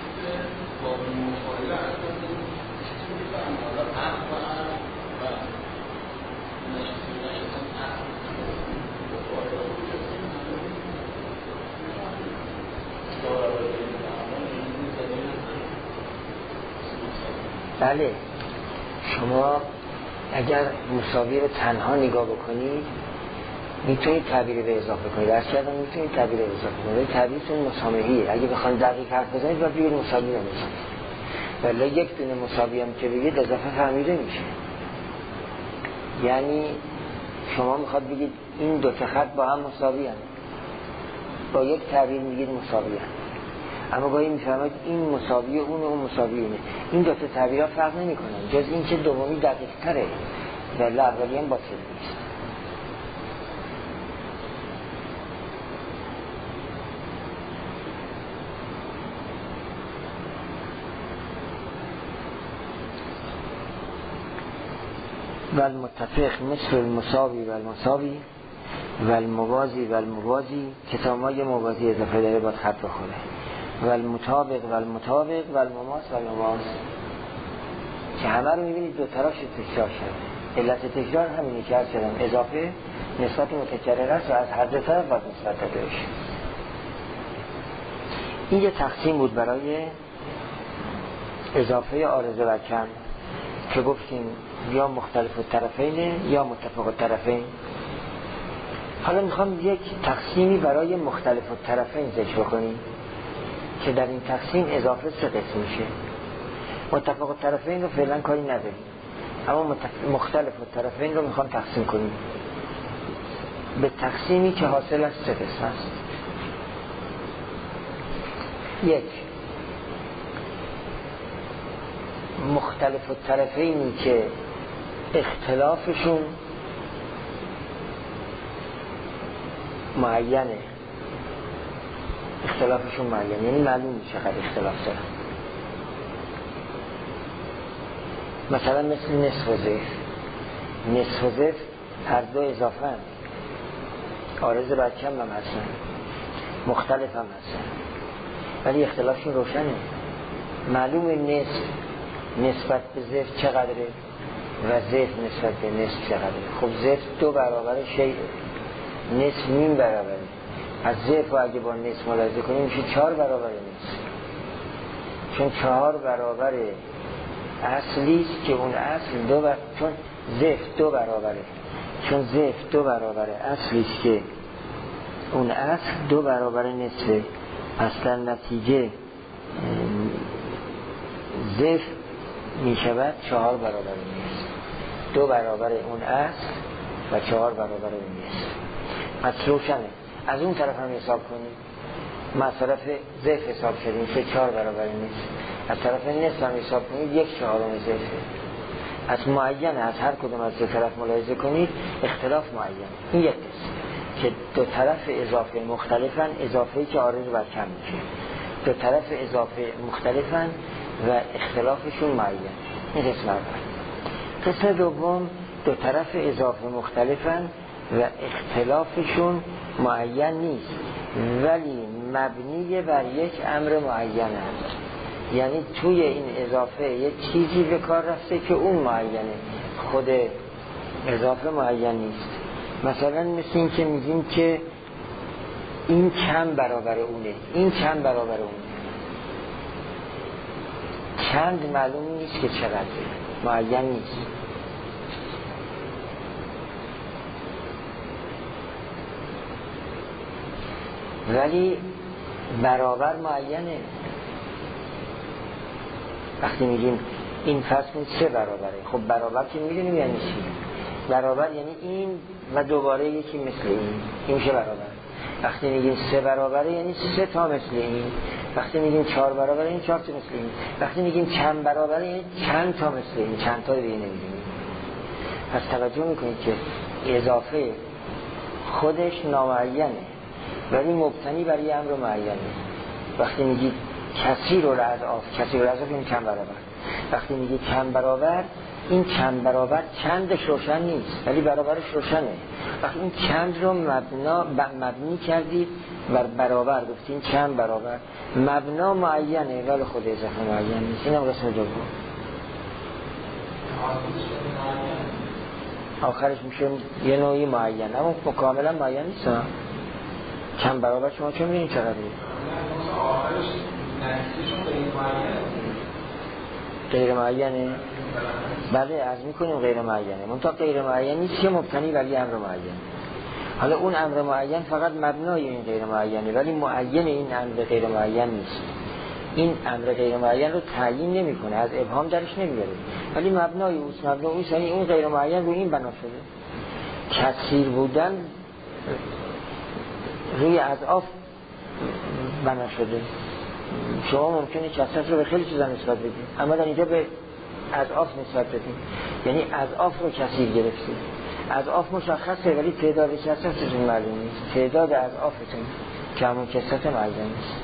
بله، شما اگر مساوی رو تنها نگاه بکنید میتونید تعبیر به اضافه کنید. درست کردم میتونید تعبیر به اضافه کنید. تعبیرتون مسامحیه. اگه بخواید دقیق حرف بزنید باید بگید مساوی و مساوی. ولی یک دونه مساوی هم که بگید اضافه فهمیده میشه. یعنی شما میخواد بگید این دو تا خط با هم مساوی هم، با یک تعبیر میگید مساوی هم، اما گاهی میفهمید این مساوی اونه، اون مساوی اونه. این دو تا تعبیرها فرق نمیکنن، جز این که دومی دقیق تره و اولی هم باطل نیست. و المتفق مثل المساوی و المساوی و الموازی و الموازی که تا ما یه موازی اضافه داره باید خط بخوره و المطابق و المطابق و المماس و المماس که همه رو میبینید دو طرفش تکرار شده. علت تکرار همینی که هر شدم اضافه نسبت متکرر است و از هر دو طرف باید نسبت داده بشه. این یه تقسیم بود برای اضافه عارضه و کم که گفتیم یا مختلف الطرفین یا متفق الطرفین. حالا میخوام یک تقسیمی برای مختلف الطرفین ذکر کنیم که در این تقسیم اضافه سه قسم میشه. متفق الطرفین رو فعلا کاری نداریم، اما مختلف الطرفین رو میخوام تقسیم کنیم به تقسیمی که حاصل از سه قسم است. یک، مختلف الطرفینی که اختلافشون معینه، اختلافشون معینه یعنی معلوم چقدر اختلاف دارن. مثلا مثل نصف و ضعف. نصف و ضعف هر دو اضافه هم، عارض بر کم هم هستن، مختلف هم هستن، ولی اختلافشون روشنه. معلوم نصف نسبت به ضعف چقدره و ضعف نسبت به نصف چقدره. خب ضعف دو برابر شیء، نصف نیم برابره. از ضعف و اگه با نصف ملاحظه کنیم میشه چهار برابر نصف، چون چهار برابر اصلی است که اون اصل دو بر... چون ضعف دو برابره، چون ضعف دو برابر اصلی است که اون اصل دو برابر نصفه. پس در نتیجه ضعف می شود چهار برابر نصف، دو برابر اون اصل و چهار برابر اون نصف. پس روشنه. از اون طرف هم حساب کنیم، ما از طرف ضعف حساب شدیم که چهار برابر نصف، از طرف نصف هم حساب کنید یک چهارم ضعفه. از معین از هر کدوم از دو طرف ملاحظه کنید اختلاف معین. این یک قسم که دو طرف اضافه مختلفن، اضافه‌ای که عارض بر کم میشه. دو طرف اضافه مختلفن و اختلافشون معین. این قسم اول. قسم دوم دو طرف اضافه مختلفن و اختلافشون معین نیست ولی مبنی بر یک امر معین است. یعنی توی این اضافه یک چیزی به کار رفته که اون معینه، خود اضافه معین نیست. مثلا مثل این که میگیم که این کم برابر اونه، این کم برابر اونه. چند معلوم نیست که چقدر، معین نیست. ولی برابر معینه. وقتی میگیم این فرض کنید سه برابره، خب برابر که میدونیم یعنی چی؟ برابر یعنی این و دوباره یکی مثل این، این میشه برابر. وقتی میگیم سه برابره یعنی سه تا مثل این. وقتی میگیم چهار برابره یعنی چهار تا مثل این. وقتی میگیم چند برابره یعنی چند تا مثل این، چند تا دیگه نمیدونیم. پس توجه میکنید که اضافه خودش نامعینه ولی مبتنی بر یه امر معینه. وقتی میگید کثیر رو اضعاف، کثیر رو اضعاف این چند برابر. وقتی میگید چند برابر، این چند برابر چندش روشن نیست ولی برابرش روشنه. وقتی این چند رو مبنا مبنی کردید بر برابر، گفتین چند برابر، مبنا معینه ولی خود اضافه معین نیست. این هم قسم دوم. آخرش میشه یه نوعی معین اما کاملا معین نیست. چند برابر شما چون میدونید چقدر آخرش نتیجهشون غیر معینه. غیر معینه؟ بله عرض میکنیم غیر معینه. منتها غیر معین نیست که مبتنی بر یه امر معین. حالا اون امر معین فقط مبنای این غیر معینه ولی معین این امر غیر معین نیست. این امر غیر معین رو تعیین نمیکنه، از ابهام درش نمیاره ولی مبنای اوست. مبنای اوست یعنی اون غیر معین رو این بنا شده. کثیر بودن روی اضعاف بنا شده. شما ممکنه کثرت رو به خیلی چیزا نسبت بدید اما در اینجا به اضعاف نسبت بدید، یعنی اضعاف رو کثیر گرفتید. اضعاف مشخصه ولی تعداد کثرتتون معلوم نیست. تعداد اضعافتون که همون کثرت معلوم نیست.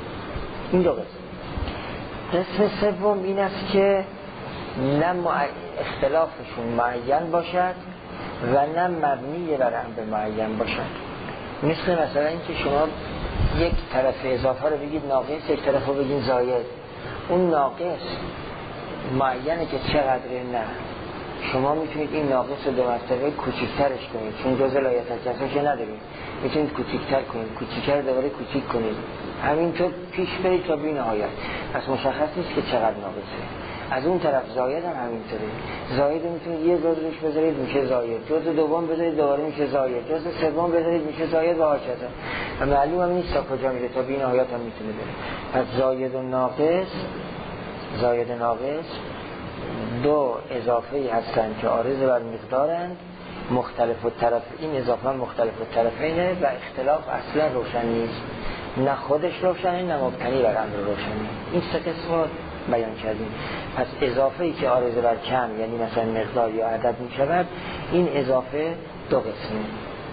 این دو قسم. قسم سوم این است که نه اختلافشون معین باشد و نه مبنی بر امر معین باشد. مثل مثلا اینکه شما یک طرف اضافه رو بگید ناقص، یک طرف رو بگید زاید. اون ناقص معینه که چقدره، نه شما میتونید این ناقص رو دو مرتبه کوچیک‌ترش کنید، چون جزء لایحه الجزا نداریم، میتونید کوچیک‌تر کنید، کوچیک‌تر دوباره کوچیک کنید، همینطور پیش برید تا بی نهایت. پس مشخص نیست که چقدر ناقصه. از اون طرف زاید هم همینطوره. زاید میتونید یه جزء روش بذارید میشه زاید، جزء دوم بذارید دوباره میشه زاید، جزء سوم بذارید میشه زاید و هاکذا. و معلوم هم نیست تا کجا میره، تا بی نهایت هم میتونه بره. پس زاید و ناقص، زاید و ناقص دو اضافه‌ای هستند که عارض بر مقدارند، مختلف الطرف. این اضافه مختلف الطرفینه و اختلاف اصلا روشن نیست، نه خودش روشنه نه مبتنی بر امر روشنه. این سه قسم بیان کردیم. پس اضافه‌ای که عارض بر کم یعنی مثلا مقدار یا عدد می شود، این اضافه دو قسمه.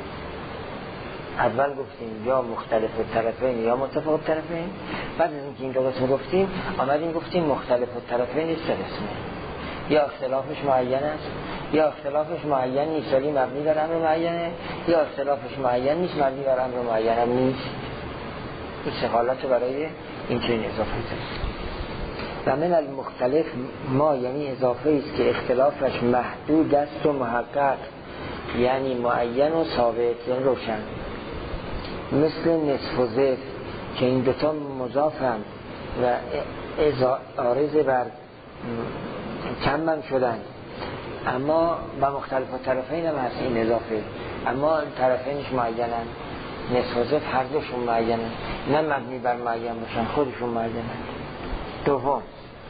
اول گفتیم یا مختلف الطرفین یا متفاوت الطرفین. بعد از اینکه این دو قسم گفتیم آمدیم گفتیم مختلف الطرفین سه قسمه. یا اختلافش معین است، یا اختلافش معین نیست ولی مبنی بر امر معینه، یا اختلافش معین نیست مبنی بر امر معین هم نیست. این سه حالت برای این چنین اضافه است. و من المختلف ما یعنی اضافه است که اختلافش محدود است و محقق، یعنی معین و ثابت یعنی روشن. مثل نصف و ضعف که این دوتا مضافن و عارض بر کم هم شدن، اما با مختلف طرفین هم هست این اضافه، اما طرفینش معینن. نصف و ضعف هر دوشون معینن، نه مبنی بر معین باشن، خودشون معینن. دوم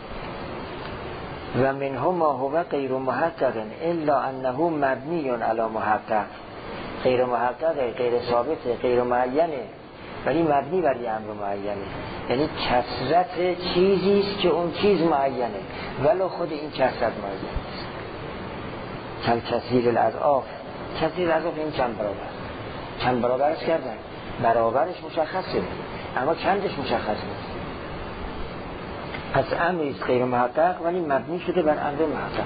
و منه ما هو غیر محقق الا انه مبنی علی محقق. غیر محقق، غیر ثابت، غیر معینه ولی مبنی بر امر معینه، یعنی کثرت چیزی است که اون چیز معینه ولو خود این کثرت معین است. کل کثیر الاضعاف، کثیر الاضعاف این چند برابر، چند برابرش کردن، برابرش مشخصه اما چندش مشخص نیست. پس امری است غیر محقق ولی مبنی شده بر امر محقق.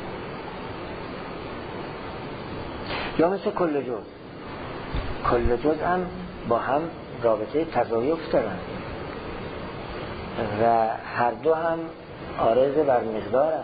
یا مثل کل جز، کل جز هم با هم رابطه تضاعف دارن و هر دو هم عارض بر مقدارن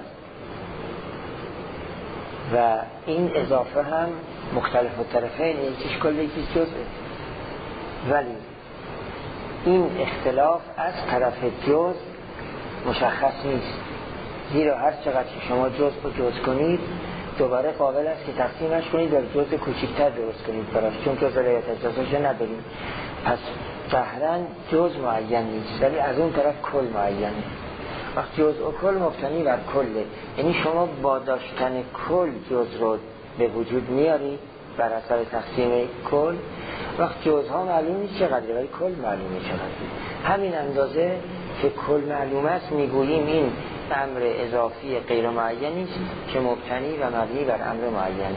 و این اضافه هم مختلف الطرفین، یکیش کل یکیش جزه، ولی این اختلاف از طرف جز مشخص نیست، زیرا هر چقدر که شما جز رو جز کنید دوباره قابل است که تقسیمش کنید و جز کوچکتر درست کنید براش، چون جز لایحه الجزا نداریم. پس ظاهراً جز معین نیست ولی از اون طرف کل معینه. وقت جز و کل مبتنی بر کله، یعنی شما با داشتن کل جز رو به وجود میاری بر اثر تقسیم کل. وقت جزها معلوم نیست چقدره ولی کل معلومه چقدره. همین اندازه که کل معلوم است میگوییم این امر اضافی غیر معینی است که مبتنی و مبنی بر امر معینه.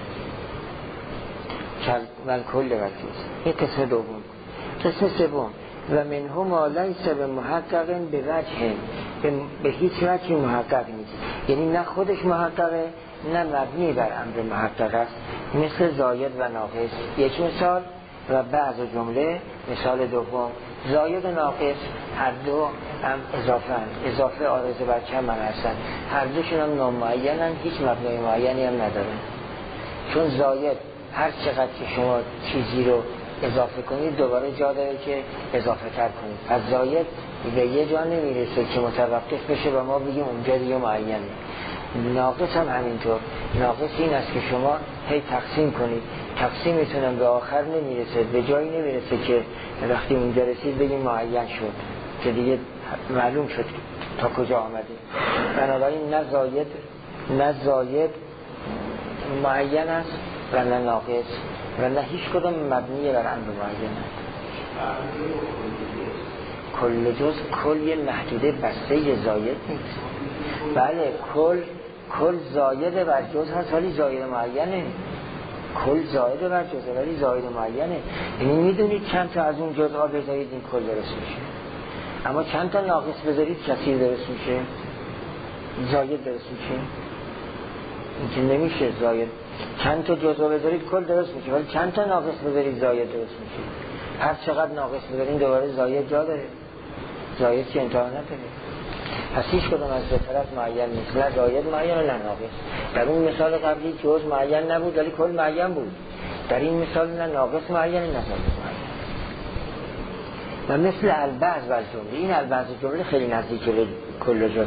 ول کل و جز. این قسم دوم. قسم سوم و منه ما لیس به محقق به وجه، به هیچ وجه محقق نیست، یعنی نه خودش محققه نه مبنی بر امر محقق است. مثل زاید و ناقص یک مثال و بعض جمله مثال دوم. زاید و ناقص هر دو هم اضافه هستند، اضافه عارض بر کم هم هستند، هر دوشون هم نامعینن، هیچ مبنای معینی هم ندارن. چون زاید هر چقدر که شما چیزی رو اضافه کنید دوباره جا داره که اضافه تر کنید. پس زاید به یه جا نمیرسه که متوقف بشه و ما بگیم اونجا دیگه معینه. ناقص هم همینطور. ناقص این است که شما هی تقسیم کنید، تقسیمتون به آخر نمیرسه، به جایی نمیرسه که وقتی اونجا رسید بگیم معین شد که دیگه معلوم شد تا کجا آمده. بنابراین نه زاید نه زاید معین است و نه ناقص و نه هیچ کدام مبنی بر امر معین است. کل جز کل یه محدوده بسته زاید نیست. بله کل کل زاید بر جز هست ولی زاید معینه. کل زاید بر جزه ولی زاید معینه. یعنی میدونید چند تا از اون جزء ها بذارید این کل درست میشه، اما چند تا ناقص بذارید کثیر درست میشه، زاید درست میشه. این که نمیشه زاید چند تا جزء بذارید کل درست میشه، ولی چند تا ناقص بذارید زاید درست میشه. هر چقدر ناقص بذارید دوباره زاید جا داره، زاید که انتها نداره. پس هیچ کدوم از دو طرف معین نیست، نه زاید معین و نه ناقص. در اون مثال قبلی جزء معین نبود ولی کل معین بود، در این مثال نه ناقص معین نه زاید معین. و مثل البعض و الجمله، این البعض و جمله خیلی نزدیک به کل جزء.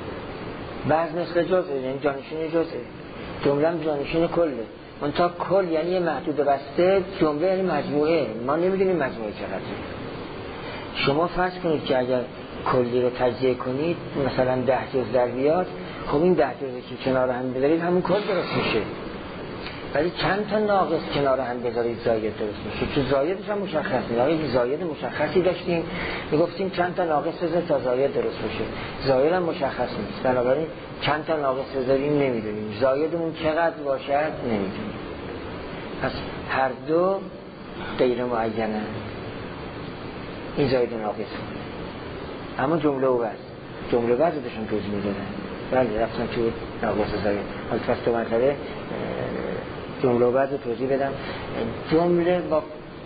بعض مثل جزء یعنی جانشین جزء، جمله هم جانشین کله. منتها کل یعنی یه محدود بسته، جمله یعنی مجموعه. ما نمیدونیم مجموعه چقدره. شما فرض کنید که اگر کلی رو تجزیه کنید مثلا ده جزء در بیاد، خب این ده جزء که کنار هم بذارید همون کل درست میشه. ولی چند تا ناقص کنار هم بذارید زاید درست میشه، که زایدش هم مشخص نیست. اگه زاید مشخصی داشتیم میگفتیم چند تا ناقص بذار تا زاید درست بشه، زاید هم مشخص نیست، بنابراین چند تا ناقص بذاریم نمیدونیم، زایدمون چقدر باشد نمیدونیم. پس هر دو غیر معینه، این زاید و ناقص. اما جمله و وزن، جمله و وزن داشتن توضیح میدادن، بله رفتن تو ناقص زاید. حالا پس تو مسئله جمله و بعد توضیح بدم. جمله با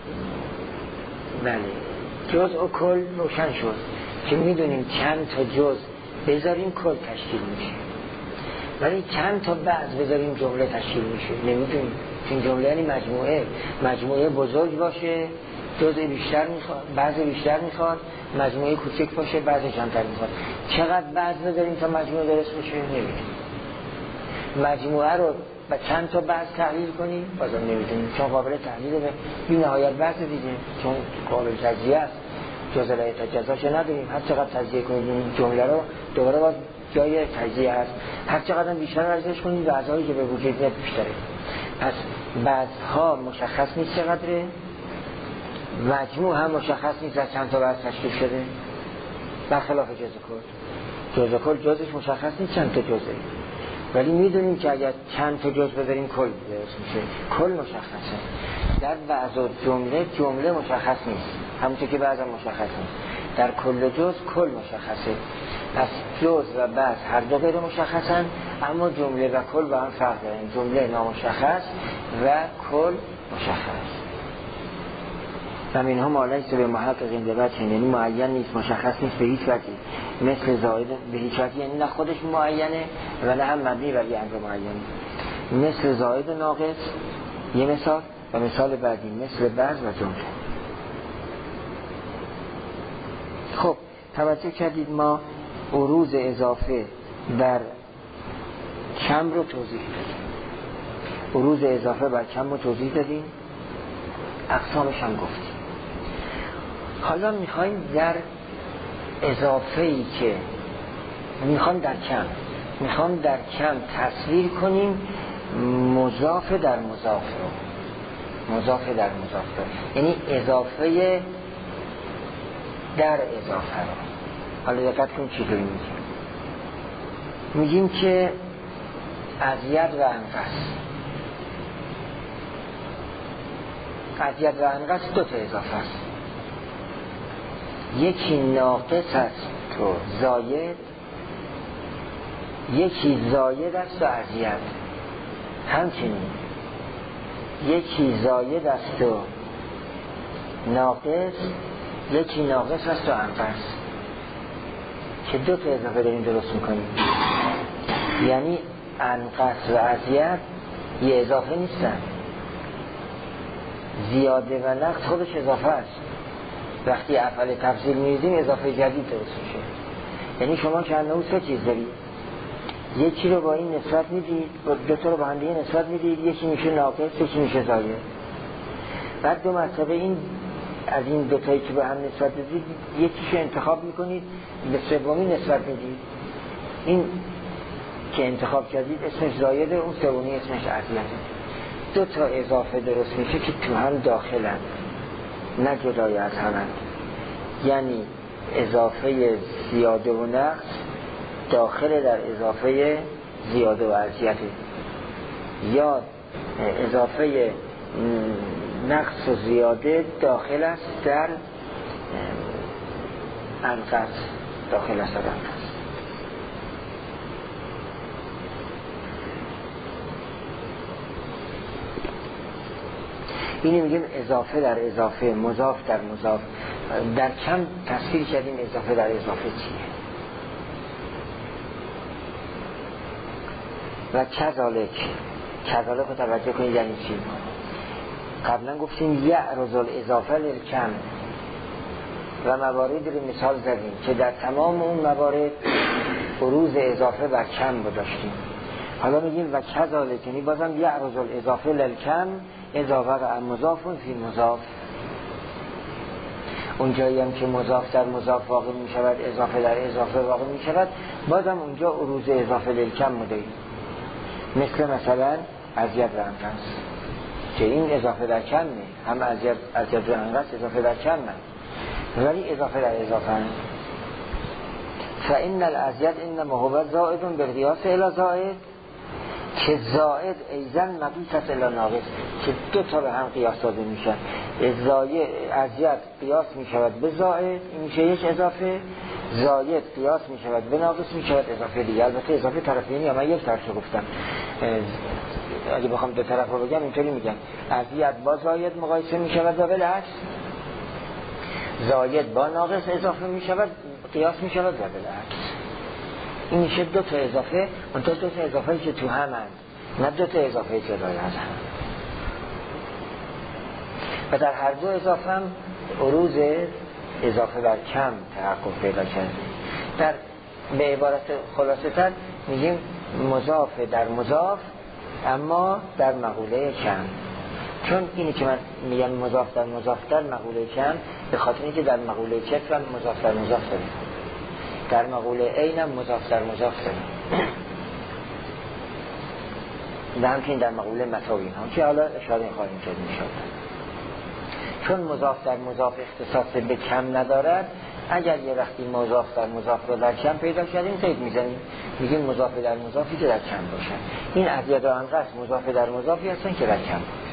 بله جزء و کل روشن شد که میدونیم چند تا جزء بذاریم کل تشکیل میشه، ولی چند تا بعض بذاریم جمله تشکیل میشه نمیدونیم. این جمله یعنی مجموعه، مجموعه بزرگ باشه جزء بیشتر میخواد، بعض بیشتر میخواد، مجموعه کوچک باشه بعض کمتر میخواد. چقدر بعض بذاریم تا مجموعه درست بشه نمیدونیم. مجموعه رو با چند تا بعض تحلیل کنیم بازم نمیدونیم، چون قابل تحلیل به بی نهایت بعض دیگه، چون قابل تجزیه است، جزء لایه تجزیه‌اش نداریم. هر چقدر تجزیه کنیم این جمله رو دوباره باز جای تجزیه هست، هر چقدر بیشتر ارزش کنیم بعضایی که به وجود میاد بیشتره. پس بعضها مشخص نیست چقدره، مجموع هم مشخص نیست از چند تا بعض تشکیل شده، برخلاف جزء کل. جزء کل جزش مشخص نیست چند تا جزءه، ولی میدونیم که اگر چند تا جزء بذاریم کل درست میشه، کل مشخصه. در بعض جمله جمله مشخص نیست، همونطور که بعضا مشخص نیست. در کل جزء کل مشخصه. پس جزء و بعض هر دو غیر مشخصن، اما جمله و کل با هم فرق دارن. جمله نامشخص و کل مشخص. و منها ما لیس به محقق اندبت، یعنی معین نیست، مشخص نیست به هیچ وجهی، مثل زاید به هیچ وجهی، یعنی نه خودش معینه و نه هم مبنی بر امر معینه. مثل زاید ناقص یه مثال، و مثال بعدی مثل بعض و جمله. خب توجه کردید ما عروض اضافه بر کم رو توضیح دادیم، عروض اضافه بر کم رو توضیح دادیم، اقسامش هم گفتیم. حالا میخوایم در اضافه‌ای که میخوام در کم میخوام در کم تصویر کنیم مضاف در مضاف رو، مضاف در مضاف رو، یعنی اضافه در اضافه رو. حالا دقت کنیم چی داریم میگیم. میگیم که ازید و انقص، ازید و انقص دو تا اضافه است، یکی ناقص است و زاید، یکی زاید است و ازید. همچنین یکی زاید است و ناقص، یکی ناقص است و انقص، که دو تا اضافه داریم درست میکنیم. یعنی انقص و ازید یه اضافه نیستن، زیاده و نقص خودش اضافه است. وقتی افعال تفضیل می‌ریزیم اضافه جدید درست میشه. یعنی شما که انه سه چیز دارید، یکی رو با این نسبت میدید، دو تا رو با هم دیگه نسبت میدید، یکی میشه ناقص یکی میشه زاید. بعد دو مرتبه این از این دو تایی که به هم نسبت میدید یکیشو انتخاب میکنید به سومی نسبت میدید، این که انتخاب کردید اسمش زایده، اون سومی اسمش ازیده. دو تا اضافه درست میشه که تو هم داخلن نه جدای از همن. یعنی اضافه زیاده و نقص داخل در اضافه زیاده و ازیده، یا اضافه نقص و زیاده داخل است در انقص، داخل است در انقص. اینی میگیم اضافه در اضافه، مضاف در مضاف. در کم تفسیر کردیم اضافه در اضافه چیه. و کذالک، کذالک رو توجه کنید یعنی چی. قبلا گفتیم یعرض الاضافه للکم و مواردی رو مثال زدیم که در تمام اون موارد عروض اضافه بر کم رو داشتیم. حالا میگیم و کذالک، یعنی بازم یعرض الاضافه للکم اضافه و مضاف فی مضاف. اونجایی هم که مضاف در مضاف واقع می شود، اضافه در اضافه واقع می شود، بازم اونجا عروض اضافه للکم رو داریم. مثل مثلا ازیت و انقص که این اضافه در کم نه، هم ازیت ازیت و انقص اضافه در کم نه، ولی اضافه در اضافه نه. فإن الازیت انما هو زائد بالقیاس الی زائد، که زائد ایزن مقیس الی ناقص، که دو تا به هم قیاس داده میشن. زائد ازیت قیاس میشود به زائد، این میشه یک اضافه، زائد قیاس میشود به ناقص، میشود اضافه دیگه. البته اضافه طرفینی یا من یک طرف رو گفتم، اگه بخوام دو طرف رو بگم اینطوری میگم ازیت با زائد مقایسه میشود و بالعکس، زائد با ناقص اضافه میشود قیاس میشود و بالعکس. این میشه دو تا اضافه، اون دو تا اضافه که تو هم هست، نه دو تا اضافه جدای از هم. و در هر دو اضافه هم عروض اضافه بر کم تحقق پیدا کرده. در به عبارت خلاصه تر میگیم مضاف در مضاف اما در مقوله کم. چون اینی که من میگم مضاف در مضاف در مقوله کم، به خاطر اینکه در مقوله کسر هم مضاف در مضاف داریم، در مقوله عین هم مضاف در مضاف داریم، و همچنین در مقوله مساوی هم که حالا اشاره خواهیم کرد انشاءالله. چون مضاف در مضاف اختصاص به کم ندارد، اگر یه وقتی مضاف در مضاف رو در کم پیدا کردیم قید میزنیم، میگیم مضاف در مضافی که در کم باشن. این ازیاد و انقص مضاف در مضافی هستن که در کم باشن.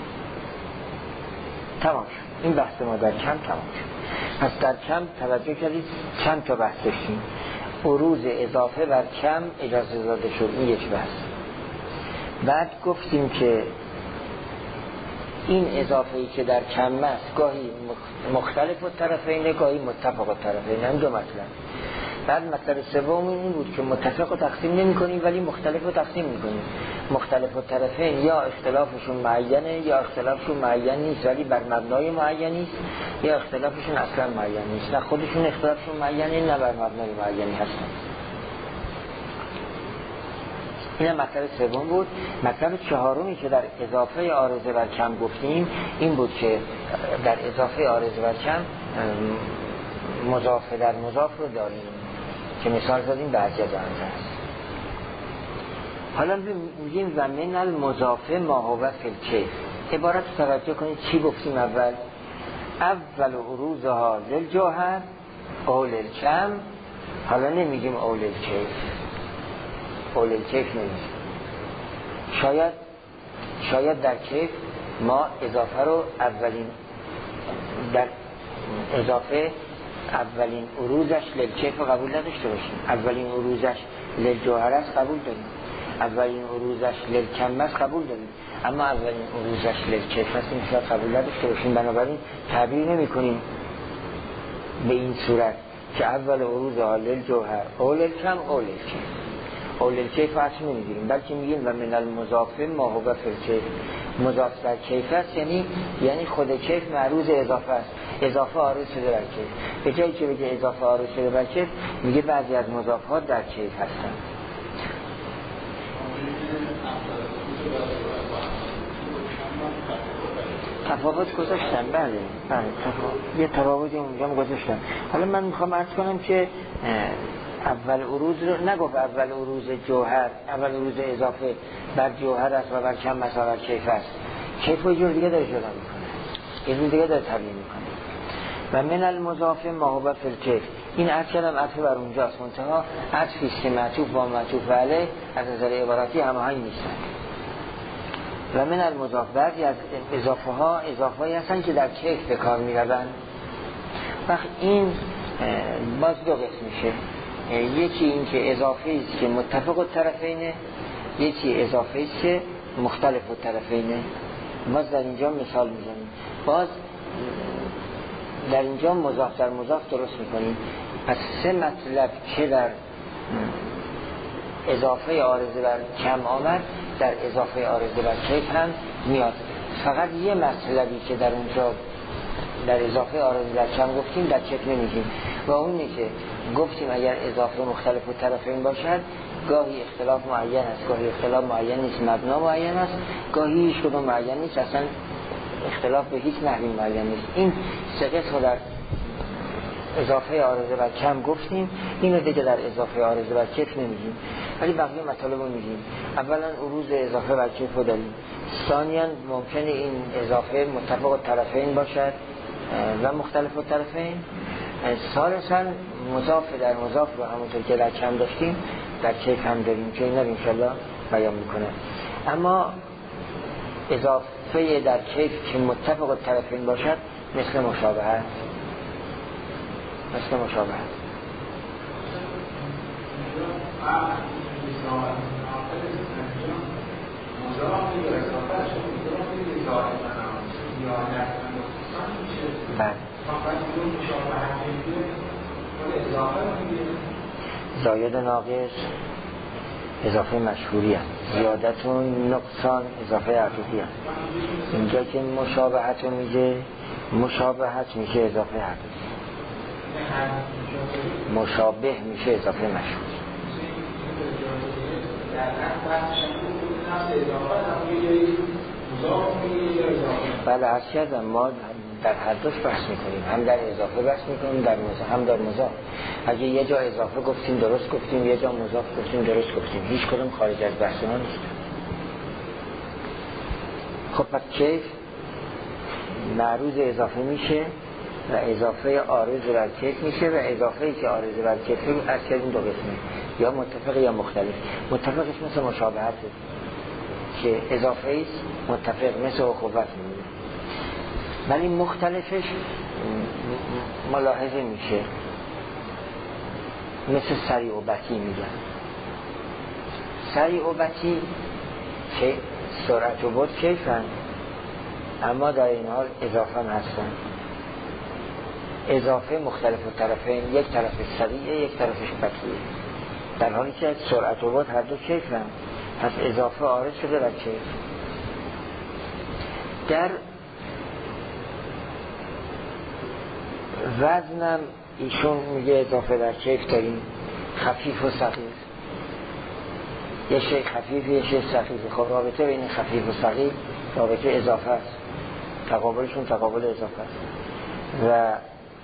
تمام شد این بحث ما در کم تمام شد. پس در کم توجه کردید چند تا بحث داشتیم. عروض اضافه بر کم اجازه داده شد، این یک بحث. بعد گفتیم که این اضافه‌ای که در کم است گاهی مختلف الطرفین گاهی متفق الطرفین، هم دو مطلب. بعد مطلب سوم این بود که متفق رو تقسیم نمی کنیم ولی مختلف رو تقسیم می کنیم. مختلف الطرفین یا اختلافشون معینه یا اختلافشون معین نیست ولی بر مبنای معینی است، یا اختلافشون اصلا معین نیست، نه خودشون اختلافشون معینه نه بر مبنای معینی هستن. این مطلب سوم بود. مطلب چهارمی که در اضافه عارضه بر کم گفتیم این بود که در اضافه عارضه بر کم مضاف در مضاف رو داریم که مثال زدیم به ازیاد و انقص. حالا میگیم و من المضاف ما هو فی الکیف. عبارت توجه کنید چی گفتیم اول؟ اول عروضها للجوهر او للکم. حالا نمیگیم او للکیف، اول کیف نمیشه. شاید شاید در کیف ما اضافه رو اولین در اضافه اولین عروضش للکیف رو قبول نداشته باشیم، اولین عروضش للجوهر است قبول داریم، اولین عروضش للکم است قبول داریم، اما اولین عروضش للکیف است این قبول نداشته باشیم. بنابراین تعبیر نمی کنیم به این صورت که اول عروضها للجوهر او للکم او للکیف. اول کیف اصلا نمیگیریم بلکه میگیم و من المضاف ما هو فی الکیف. مضاف در کیف است یعنی یعنی خود کیف معروض اضافه است، اضافه عارض شده بر کیف. به جایی که بگه اضافه عارض شده بر کیف میگه بعضی از مضافات در کیف هستن. تفاوت گذاشتن، بله بله تفاوت. یه تفاوتی اونجا گذاشتن. حالا من میخوام عرض کنم که اول عروض رو نگفت اول عروض جوهر، اول عروض اضافه بر جوهر است و بر کم است و بر کیف است. کیف رو جور دیگه داره جدا میکنه، یه جور دیگه داره تبیین میکنه. و من المضاف ما هو فی الکیف، این عطف کردم عطف بر اونجاست، منتها عطفی است که معطوف با معطوف علیه از نظر عبارتی هماهنگ نیستن. و من المضاف بعضی از اضافه ها اضافه هایی هستن که در کیف به کار میروند. وقت این باز دو قسم میشه، یکی این که اضافه است که متفق الطرفینه، یکی اضافه است که مختلف الطرفینه. ما در اینجا مثال میزنیم. باز در اینجا مضاف در مضاف درست میکنیم. پس سه مطلب که در اضافه عارضه بر کم آمد در اضافه عارضه بر کیف هم میاد. فقط یه مطلبی که در اونجا در اضافه عارضه بر کم گفتیم در کیف نمیگیم و اونه که گفتیم اگر اضافه مختلف و طرفین باشد گاهی اختلاف معین است، گاهی اختلاف معین نیست، مبنا معین است، گاهی هیچ کدوم معین نیست، اصلا اختلاف به هیچ نحوی معین نیست. این سه قسم در اضافه عارضه بر کم گفتیم، اینو دیگه در اضافه عارضه بر کیف نمیگیم، ولی بقیه مطالب رو میگیم. اولا عروض اضافه بر کیف رو داریم، ثانیاً ممکنه این اضافه متفق الطرفین باشد و مختلف الطرفین، ثالثاً مضاف در مضاف رو همونطور که در کم داشتیم در کیف هم داریم که اینا رو انشالله بیان میکنه. اما اضافه در کیف که متفق الطرفین باشد مثل مشابهت مثل مشابهت بله. زاید ناقص اضافه مشهوری است، زیادتون نقصان اضافه حقیقی است. اینجا که مشابهت رو میگه مشابهت میشه اضافه حقیقی، مشابه میشه اضافه مشهوری. بله عرض کردم ما در هر دوش بحث میکنیم، هم در اضافه بحث میکنیم در مضاف هم در مضاف. اگه یه جا اضافه گفتیم درست گفتیم، یه جا مضاف گفتیم درست گفتیم، هیچ کدوم خارج از بحث ما نیست. خب پس کیف معروض اضافه میشه و اضافه عارض بر کیف میشه و اضافه‌ای که عارض بر کیف از کردیم دو قسمه، یا متفق یا مختلف. متفقش مثل مشابهت که اضافه ایست متفق مثل اخوت میمونه، ولی مختلفش ملاحظه میشه مثل سریع و بطی میگن. سریع و بطی که سرعت و بود کیفن اما در این حال اضافه هم هستن. اضافه مختلف و طرفین، یک طرف سریعه یک طرفش بطیه، در حالی که سرعت و بود هر دو کیفن. پس اضافه عارض شده بر کیف. در وزنم ایشون میگه اضافه در کیف داریم خفیف و ثقیل، یه شیء خفیف یه شیء ثقیل. خب رابطه بین خفیف و ثقیل رابطه اضافه است، تقابلشون تقابل اضافه است و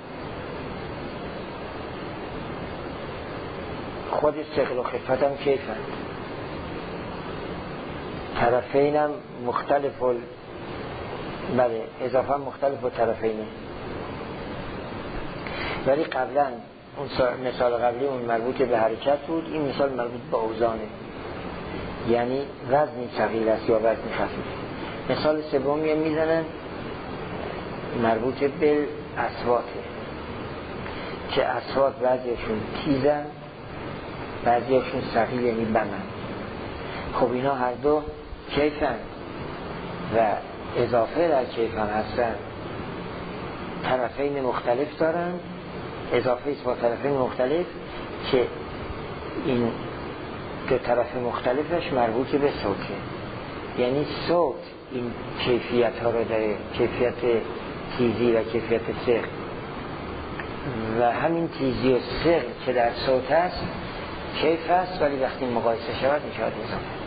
خود ثقل و خفت هم کیفن. طرفین هم مختلف ال... بله اضافه هم مختلف و طرفینه. ولی قبلا اون مثال قبلی اون مربوط به حرکت بود، این مثال مربوط به اوزانه، یعنی وزنی ثقیل است یا وزنی خفیف. مثال سومی میزنن مربوط به اصواته که اصوات بعضیشون تیزن بعضیشون ثقیل یعنی بمن. خب اینا هر دو کیفن و اضافه در کیفن هستن، طرفین مختلف دارن، اضافه است با طرفین مختلف که این دو طرف مختلفش مربوط به صوته، یعنی صوت این کیفیت ها رو داره، کیفیت تیزی و کیفیت ثقل، و همین تیزی و ثقل که در صوت هست کیف هست، ولی وقتی مقایسه شود میشود اضافه.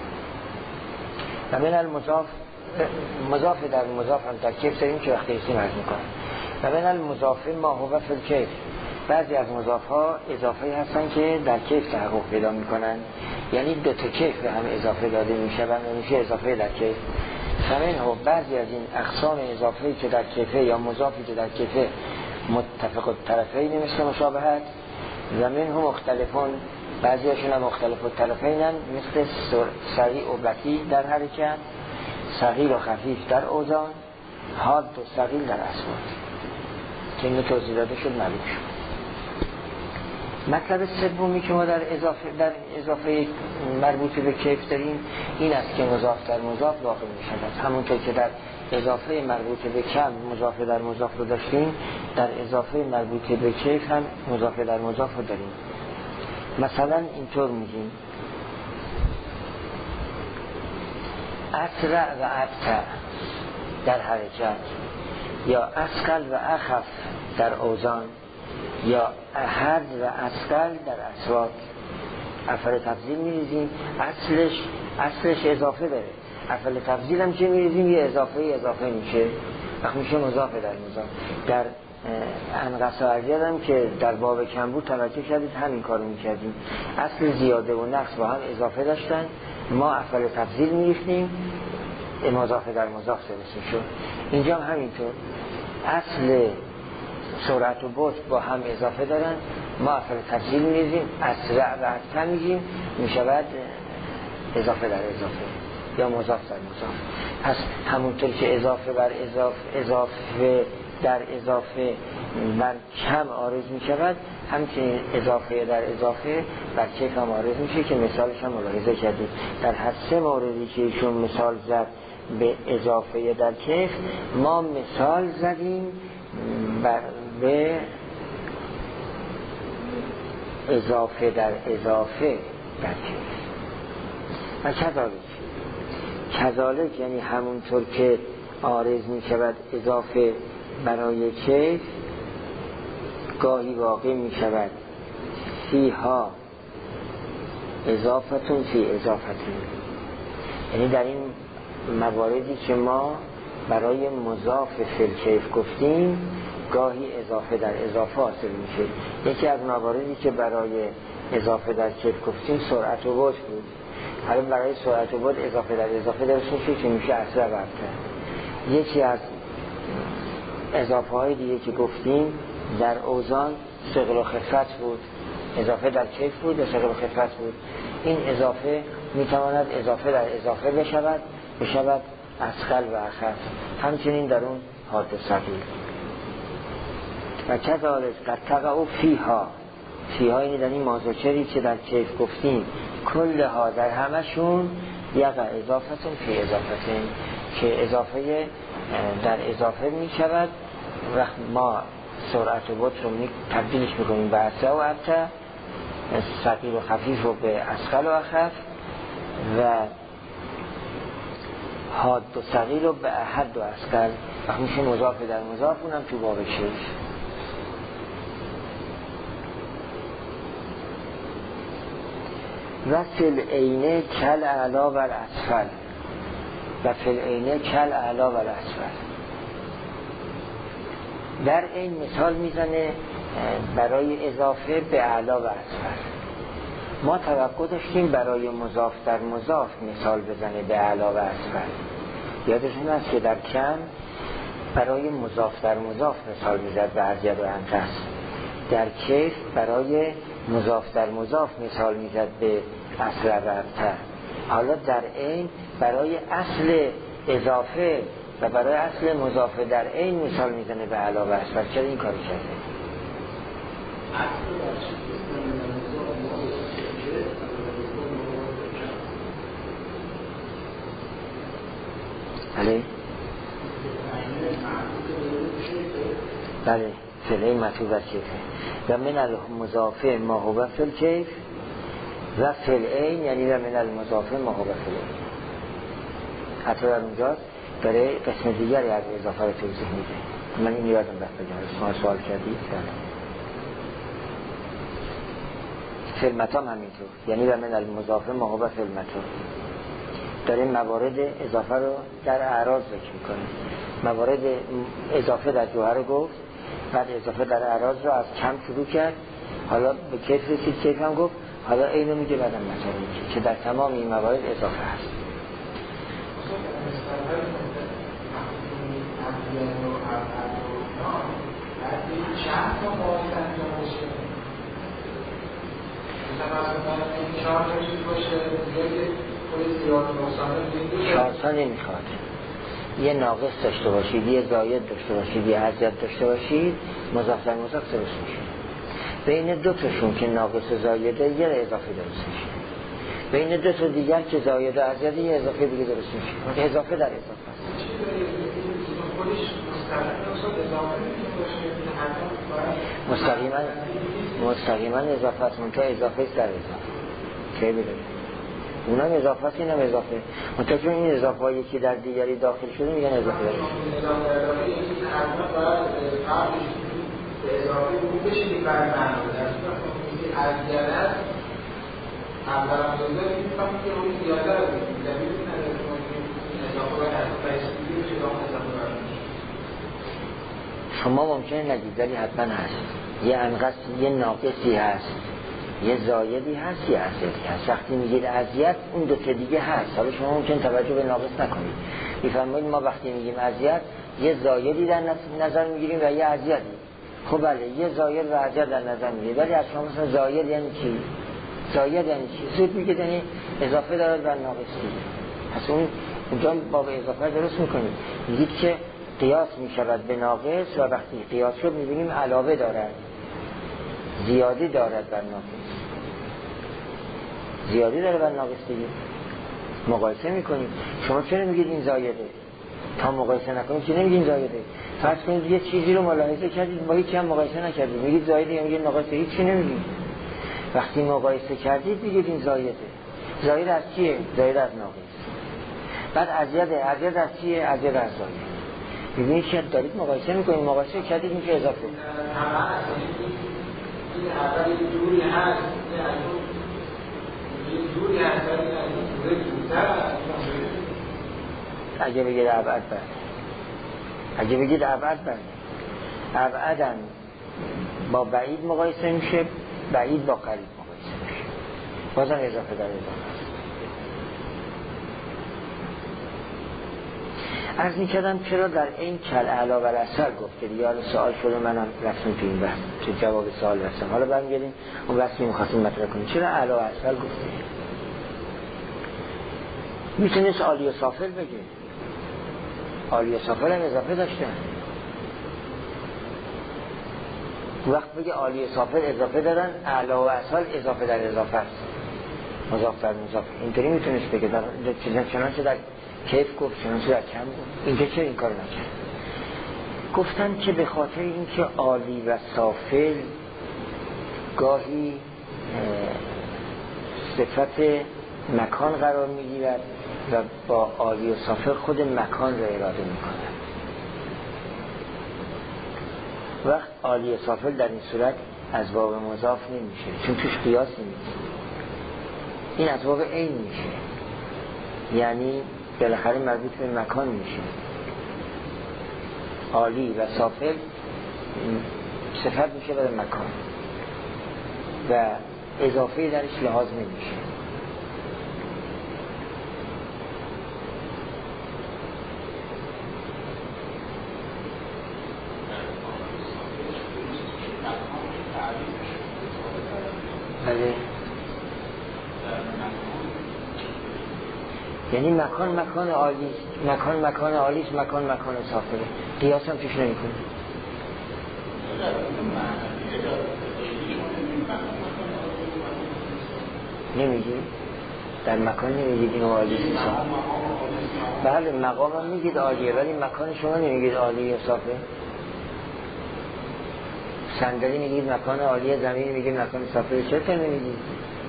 و من المضاف مضاف در مضاف هم در کیف داریم که وقتی اسم عرض میکنم. و من المضاف ما هو فی الکیف، بعضی از مضاف ها اضافه هستن که در کیف تحقق پیدا میکنن، یعنی دو تا کیف به هم اضافه داده میشه و میشه اضافه در کیف. همین ها بعضی از این اقسام اضافه که در کیفه یا مضافی که در کیفه متفق الطرفین مثل مشابهت و من هم مختلفون، بعضی هاشون هم مختلف الطرفین مثل سریع و بطیء در حرکت، ثقیل و خفیف در اوزان، حاد و ثقیل در اصوات که اینو توضیح داده شد معلوم شد. مطلب سومی که ما در اضافه در اضافه مربوط به کیف داریم این است که مضاف در مضاف واقع می شود. همونطور که در اضافه مربوط به کم مضاف در مضاف رو داشتیم، در اضافه مربوط به کیف هم مضاف در مضاف رو داریم. مثلا اینطور میگیم اسرع و ابطأ در حرکت، یا اسقل و اخف در اوزان، یا احد و اسقل در اصوات. افعال تفضیل میریزیم، اصلش اصلش اضافه داره، افعال تفضیل هم چه میریزیم یه اضافه اضافه میشه، وقت میشه مضاف در مضاف. در انقص و ازیاد هم که در باب کم بود توجه کردید همین کارو میکردیم، اصل زیاده و نقص با هم اضافه داشتن، ما افعال تفضیل میریختیم مضاف در مضاف سرسه شد. اینجا هم همینطور اصل سرعت و بطء با هم اضافه دارن، ما افعال تفضیل میریزیم اسرع و ابطأ میگیم، میشود اضافه در اضافه یا مضاف در مضاف. پس همونطور که اضافه بر اضافه اضافه در اضافه بر کم عارض میشود، همچنین اضافه در اضافه بر کیف هم عارض میشه که مثالش هم ملاحظه کردید. در هر سه موردی که ایشون مثال زد به اضافه در کیف، ما مثال زدیم بر به اضافه در اضافه در کیف. و کذالک کذالک یعنی همونطور که عارض می شود اضافه برای کیف، گاهی واقع می شود فیها اضافتون فی اضافتون، یعنی در این مواردی که ما برای مضاف فی کیف گفتیم گاهی اضافه در اضافه حاصل میشه. یکی از مواردی که برای اضافه در کیف گفتیم سرعت و بطء بود، حالا برای سرعت و بطء اضافه در اضافه درست میشه که میشه اسرع و ابطأ. یکی از اضافه های دیگه که گفتیم در اوزان ثقل و خفت بود، اضافه در کیف بود و ثقل و خفت بود. این اضافه میتواند اضافه در اضافه بشود بشود اسقل و اخف، همچنین در اون حاد و ثقیل. و کذالک قد تقع فیها، فیها یعنی در این مازوچری که در کیف گفتیم کلها در همشون یقع اضافتون فی اضافتون، که اضافه در اضافه می شود و ما سرعت و بطء رو تبدیلش میکنیم به اسرع و ابطأ، ثقیل و خفیف رو به اسقل و اخف، و حاد و ثقیل رو به احد و اسقل، و میشه مضاف در مضاف، اونم تو باب کیف. و فی العین کل اعلا و اسفل، و فی العین کل اعلا و اسفل. در این مثال میزنه برای اضافه به اعلا و اسفل. ما توقع داشتیم برای مضاف در مضاف مثال بزنه به اعلا و اسفل. یادتون هست که در کم برای مضاف در مضاف مثال میزد به ازید و انقص، در کیف برای مضاف در مضاف مثال میزد به اسرع و ابطأ. حالا در این برای اصل اضافه و برای اصل مضاف در این مثال میزنه به اعلا و اسفل. چرا این کاری کرده؟ بله بله فعله مطلوب از کیفه. و من المضافه ما هو فی الکیف و فی العین یعنی و من المضافه ما هو فی العین. حتی در اونجا داره قسم دیگری از اضافه رو توضیح میده. من این یادم رفت بگم، شما سوال کردید. فی المتا هم همینطور، یعنی و من المضافه ما هو فی المتا. داره موارد اضافه رو در اعراض ذکر میکنه. موارد اضافه در جوهر رو گفت، بعد اضافه در اعراض رو از کم شروع کرد، حالا به کیف رسید، کیف هم گفت، حالا اینو میگه بعدم متا میگه که در تمام این موارد اضافه هست. چهارتا نمیخواد، یه ناقص داشته باشید، یه زاید داشته باشید، یه ازیاد داشته باشید، مضاف در مضاف درست میشه. بین دو تاشون که ناقص و زایده یه اضافه درست میشه، بین دو تا دیگر که زاید و ازیده یه اضافه دیگه درست میشه. اضافه در اضافه است. مستقیما مستقیما اضافه است، منتها اضافه است در اضافه چه بیداری اونم اضافه است اینم اضافه، منتها چون این اضافه هایی که در دیگری داخل شده میگن اضافه داره. اضافه بود بشید برای معنی در از دیالت اول هم دوزه میفهم که روی زیاده رو بگید در بیرون نداره که اضافه باید از بایستی بشه دام اضافه برمیشه. شما ممکنه نگید ولی حتما هست، یه انقص یه ناقصی هست، یه زایدی هست، یه ازیدی هست. وقتی میگید ازیت اون دو تا دیگه هست. حالا شما ممکن توجه به ناقص نکنید، میفهمید ما وقتی میگیم ازیت یه زایدی در نظر میگیریم و یه ازیدی. خب بله یه زاید و ازیت در نظر میگیریم، ولی از شما مثلا زاید یعنی چی؟ زاید یعنی چی؟ زود میگه یعنی اضافه دارد بر ناقص دیگه. پس اون اونجا باب اضافه درست میکنید، میگید که قیاس میشود به ناقص و وقتی قیاس شد میبینیم علاوه دارد، زیادی دارد بر ناقص، زیادی داره بر ناقص دیگه. مقایسه میکنیم. شما چرا میگید این زایده؟ تا مقایسه نکنید چرا نمیگید زایده؟ فرض کنید یه چیزی رو ملاحظه کردید با هیچ هم مقایسه نکردید میگید زایده یا میگید ناقصه، هیچ چی نمیگید. وقتی مقایسه کردید میگید این زایده. زاید از چیه؟ زاید از ناقص. بعد ازیده، ازید از چیه؟ ازید از زاید. میبینید که دارید مقایسه میکنید، مقایسه کردید میشه اضافه. این اول یه جوری هست یه جوری هست ولی این جورتر هست. اگه بگید ابعد بر اگه بگید ابعد بر ابعدن با بعید مقایسه میشه، بعید با قریب مقایسه میشه، بازم اضافه در اضافه است. عرض میکردم چرا در این کل اعلا و الاثر گفته دیگه. حالا سوال شده منم رسم تو این بحث تو جواب سوال رسم. حالا برمیگردیم اون بحثی میخواستیم مطرح کنیم چرا اعلا و اثر گفته. میتونست عالی و سافل بگه، عالی و سافل هم اضافه داشته. وقت بگه عالی و سافل اضافه دارن، اعلا و اثر اضافه در اضافه است، مضاف در مضاف. اینطوری میتونست بگه. در چنانچه در کیف گفت، چنانچه در کم گفت. اینجا چه این کار نکرد؟ گفتن که به خاطر اینکه عالی و سافل گاهی صفت مکان قرار میگیرد و با عالی و سافل خود مکان را اراده میکنند. وقت عالی و سافل در این صورت از باب مضاف نمیشه چون توش قیاس نیست، این از باب عین میشه، یعنی بالاخره مربوط به مکان میشه. عالی و سافل صفت میشه برای مکان و اضافه درش لحاظ نمیشه. بله یعنی مکان مکان عالی، مکان مکان عالیش، مکان مکان سافله، قیاس هم توش نمی کنه. نمیگی؟ در مکان نمیگید این عالی سافله. بله مقام هم میگید عالیه ولی مکان شما نمیگید عالی یا سافله. صندلی میگید مکان عالیه، زمین میگید مکان سافله، چرا که نمیگید؟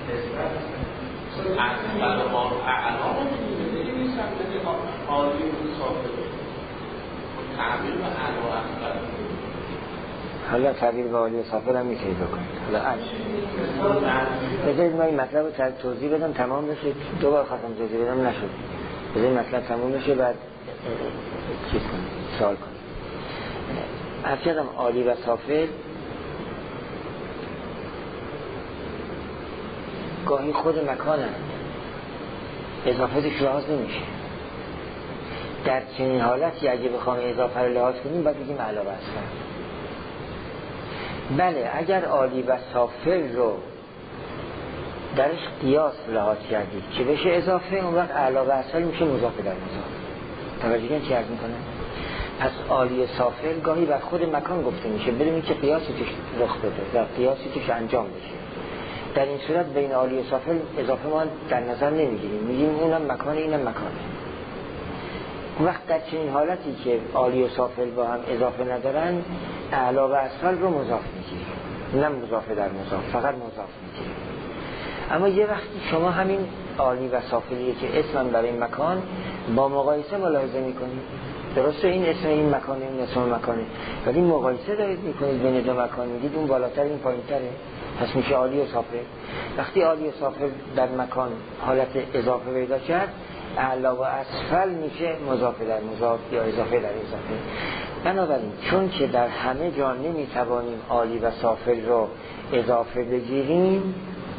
حالا تعبیر به عالی و سافل هم میتونید بکنید. حالا عرض بذارید ما این مطلب رو توضیح بدم تمام بشه. دو بار خواستم توضیح بدم نشد. بذارید مطلب تمام بشه بعد چیز کنید، سوال کنید. عرض کردم عالی و سافل گاهی خود مکان هم اضافتش لحاظ نمیشه. در چنین حالتی اگه بخوام اضافه رو لحاظ کنیم باید بگیم علاوه اصلا. بله اگر عالی و سافل رو درش قیاس لحاظ کردید که بشه اضافه، اون وقت علاوه اصل میشه مضاف در مضاف. توجه کن چی عرض میکنم؟ از عالی سافل گاهی بر خود مکان گفته میشه بدون که قیاسی توش رخ بده و قیاسی توش انجام بشه. در این صورت بین عالی سافل اضافه ما در نظر نمیگیریم، میگیم اونم مکانه اینم مکانه. وقت در چنین حالتی که عالی و سافل با هم اضافه ندارن اعلی و اسفل رو مضاف میگیریم، نه مضاف در مضاف، فقط مضاف میگیریم. اما یه وقتی شما همین عالی و سافلیه که اسمم برای مکان با مقایسه ملاحظه میکنید، درسته این اسم این مکانه این اسم مکانه، ولی مقایسه دارید میکنید بین دو مکان، میگید اون بالاتر این پایینتره، پس میشه عالی و سافل. وقتی عالی و سافل در مکان حالت اضافه پیدا کرد اعلی و اسفل میشه مضاف در مضاف یا اضافه در اضافه. بنابراین چون که در همه جا نمیتوانیم عالی و سافل رو اضافه بگیریم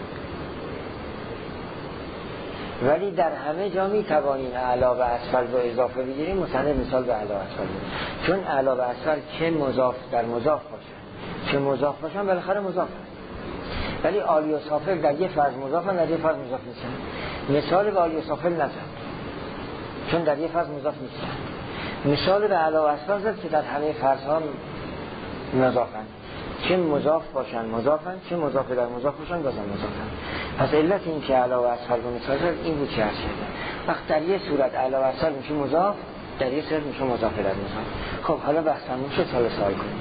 ولی در همه جا میتوانیم اعلی و اسفل رو اضافه بگیریم، مثلا مثال به اعلی و اسفل، چون اعلی و اسفل چه مضاف در مضاف باشن چه مضاف باشن بالاخره مضاف هست. ولی عالی و سافل در یه فرض مضافن در یه فرض مضاف نیستن. مثال به عالی و سافل نزد چون در یه فرض مضاف نیستن، مثال به اعلی و اسفل زد که در همه فرض ها مضافن، چه مضاف باشن مضافن چه مضاف در مضاف باشن بازم مضافن. پس علت این که اعلی و اسفل رو مثال زد این بود که هست شده وقت در یه صورت اعلی و اسفل میشه مضاف، در یه صورت میشه مضاف در مضاف. خب حالا بحث تموم شد، سوال سوال کنیم.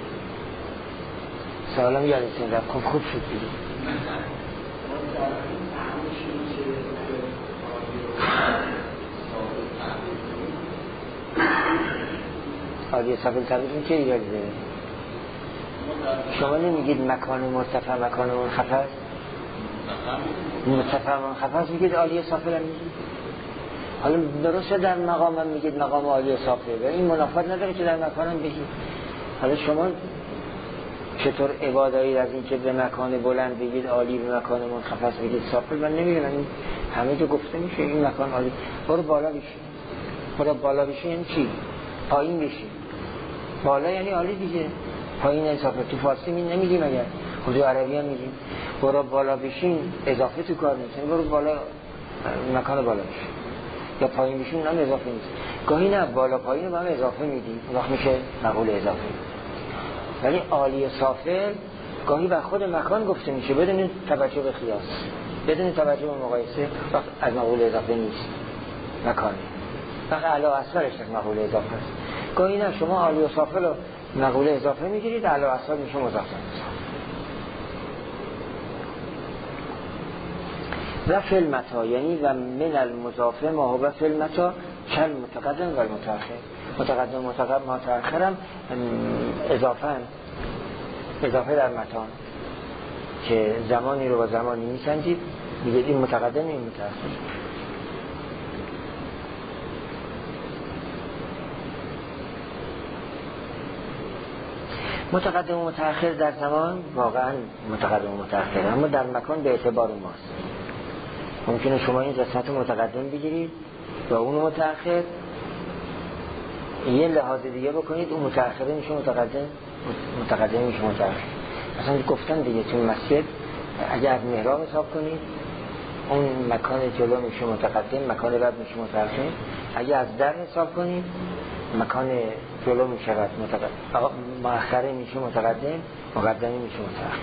سوالم یادتون رفت. خب خوب شد دیگه. عالی سافل تبریزون که ایرادی داره؟ شما نمیگید مکان مرتفع مکان منخفض؟ مرتفع منخفض میگید عالی سافل هم میگید. حالا درسته در مقام هم میگید مقام عالی سافل، این منافات نداره که در مکان هم بگید. حالا شما چطور عبادایی از این که به مکان بلند بگید عالی به مکان منخفض بگید سافل؟ من نمیدونم، این همه جا گفته میشه این مکان عالی. برو بالا بشی. برو بالا بشی یعنی چی؟ پایین بشی. بالا یعنی عالی دیگه، پایین اضافه. تو فارسی می نمیگیم، اگر خود عربی هم میگیم برو بالا بشین اضافه تو کار نیست، برو بالا مکان بالا بشین یا پایین بشین هم اضافه نیست. گاهی نه بالا پایین رو هم اضافه میدیم، وقت میشه مقول اضافه. ولی عالی سافل گاهی بر خود مکان گفته میشه بدون توجه به قیاس، بدون توجه به مقایسه، وقت از مقول اضافه نیست مکانه، وقت اعلی و اسفلش مقول اضافه است. گاهی نه شما عالی و سافل رو مقول اضافه میگیرید اعلی و اسفل میشه مضاف. و فی المتا یعنی و من المضاف ما هو فی المتا کل متقدم و المتأخر. متقدم و متأخر هم اضافه هم. اضافه در متان که زمانی رو با زمانی میسنجید، میگه این متقدم این متأخر. متقدم و متأخر در زمان واقعا متقدم و متأخر، اما در مکان به اعتبار ماست. ممکنه شما این قسمت متقدم بگیرید و اون متأخر یه لحاظ دیگه بکنید، اون متأخره میشه متقدم، متقدم میشه متأخر. مثلا گفتن دیگه تو مسجد اگر از محراب حساب کنید اون مکان جلو میشه متقدم، مکان بعد میشه متأخر. اگر از در حساب کنید مکان جلو میشه متقدم، مؤخره میشه متقدم، مقدمی میشه متأخر.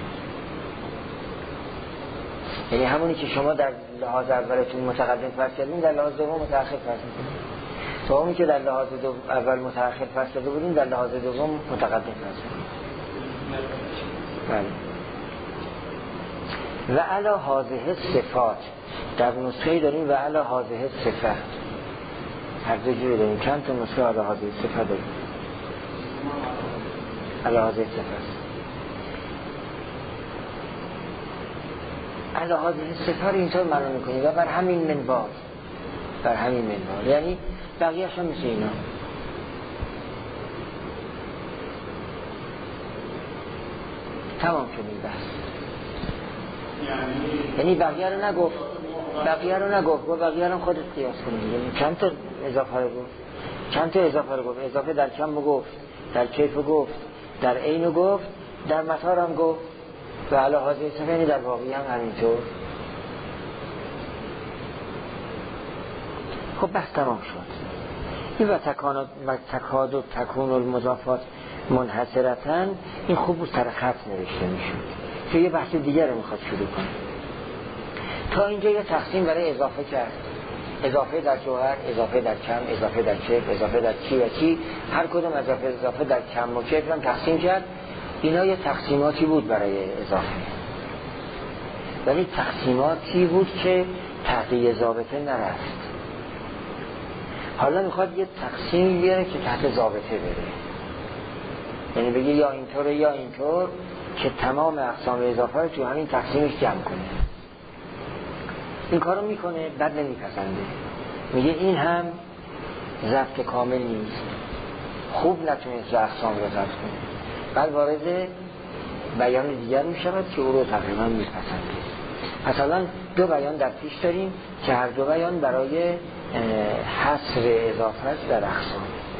یعنی همونی که شما در لحاظ اولتون متقدم فرض کردین در لحاظ دوم متأخر فرض میکنید. سوامی که در لحاظ دو اول متأخر فرض کرده بودیم در لحاظ دوم متقدم فرض کنیم. و علی هذه صفات در نسخه داریم و علی هذه صفات، هر دو جوری داریم. چند تا نسخه علی هذه صفات داریم؟ علی هذه صفات علی هذه صفات اینطور معنا میکنیم و بر همین منوال، بر همین منوال یعنی بقیه‌اش هم مثل اینا. تمام شد این بحث. یعنی بقیه رو نگفت، بقیه رو نگفت و بقیه رو خودت قیاس کنید. یعنی چند تا اضافه رو گفت، چند تا اضافه رو گفت. اضافه در کم رو گفت، در کیف رو گفت، در عین رو گفت، در مطار هم گفت و علی هذه صفات یعنی در واقعی هم همینطور. خب بحث تمام شد. این و تکانات و تکاد و تکون المضافات منحصرتن، این خوب بود سر خط نوشته میشود که یه بحث دیگر رو میخواد شروع کنه. تا اینجا یه تقسیم برای اضافه کرد، اضافه در جوهر، اضافه در کم، اضافه در کیف، اضافه در چی و چی، هر کدوم اضافه اضافه در کم و کیف هم تقسیم کرد. اینا یه تقسیماتی بود برای اضافه، ولی تقسیماتی بود که تحت ضابطه نرفت. حالا میخواد یه تقسیم بیاره که تحت ضابطه بره، یعنی بگه یا اینطوره یا اینطور، که تمام اقسام اضافه رو تو همین تقسیمش جمع کنه. این کارو میکنه، بد نمیپسنده، میگه این هم ضبط کامل نیست، خوب نتونید که اقسام رو ضبط کنه، بعد وارد بیان دیگر میشود که او رو تقریبا میپسنده. پس الان دو بیان در پیش داریم که هر دو بیان برای حصر اضافه در اقسام.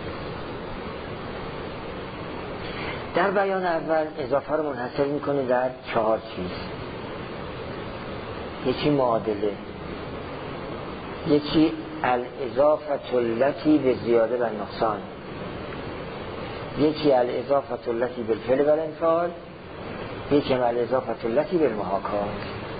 در بیان اول اضافه رو منحصر میکنه در چهار چیز. یکی معادله، یکی الاضافه التي به زیاده و نقصان، یکی الاضافه التي بالفعل و الانفعال، یکی الاضافه التي بالمحاکات.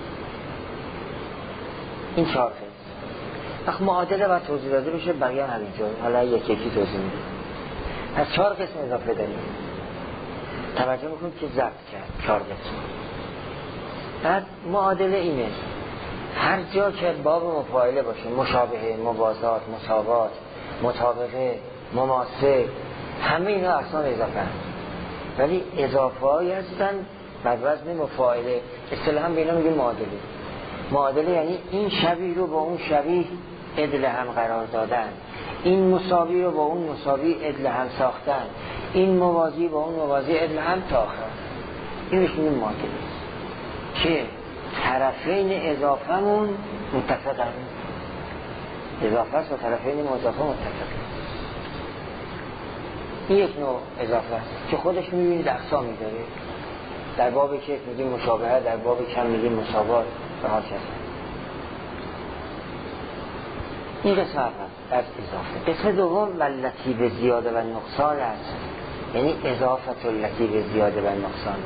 این چهار قسم. وقت معادله و توضیح داده بشه بقیه همینجور، حالا یکی یکی توضیح میده. پس چهار قسم اضافه داریم، توجه میکنیم که ضبط کرد چهار قسم. بعد معادله اینه هر جا که باب مفاعله باشه، مشابهه، موازات، مساوات، مطابقه، مماثل، همه اینا اقسام اضافه هست، ولی اضافه هایی هستن بر وزن مفاعله. اصطلاحاً به اینا میگیم معادله. معادله یعنی این شبیه رو با اون شبیه عدل هم قرار دادن، این مساوی رو با اون مساوی عدل هم ساختن، این موازی با اون موازی عدل هم تا آخر. این بهش میگیم معادله که طرفین اضافه‌مون متفقن. اضافه است و طرفین مضافه متفقن. این یک نوع اضافه است که خودش میبینید اقسامی داره. در باب کیف میگیم مشابهه، در باب کم میگیم مساوات و ها کسان. این قسم اول از اضافه. قسم دوم والتی به زیاده و نقصان است، یعنی اضافه التی به زیاده و نقصان،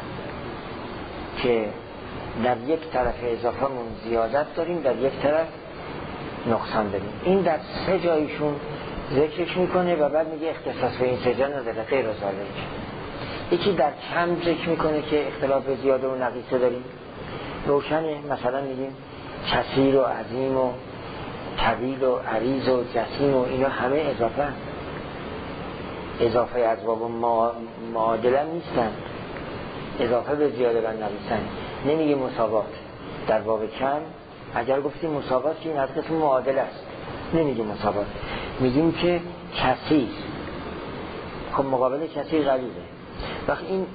که در یک طرف اضافه‌مون زیادت داریم، در یک طرف نقصان داریم. این در سه جایشون ذکرش میکنه و بعد میگه اختصاص به این سه جا نداره غیر از ذالک. یکی در کم ذکر میکنه که اختلاف به زیاده و نقیصه داریم، روشنه. مثلا میگیم کثیر و عظیم و طویل و عریض و جسیم و اینا همه اضافه هم. اضافه از باب معادله نیستن، اضافه به زیاده و نقیصن. نمیگه مساوات در باب کم، اگر گفتیم مساوات که این از قسم معادله است، نمیگه مساوات، میگیم که کثیر. خب مقابل کثیر قلیله. وقت این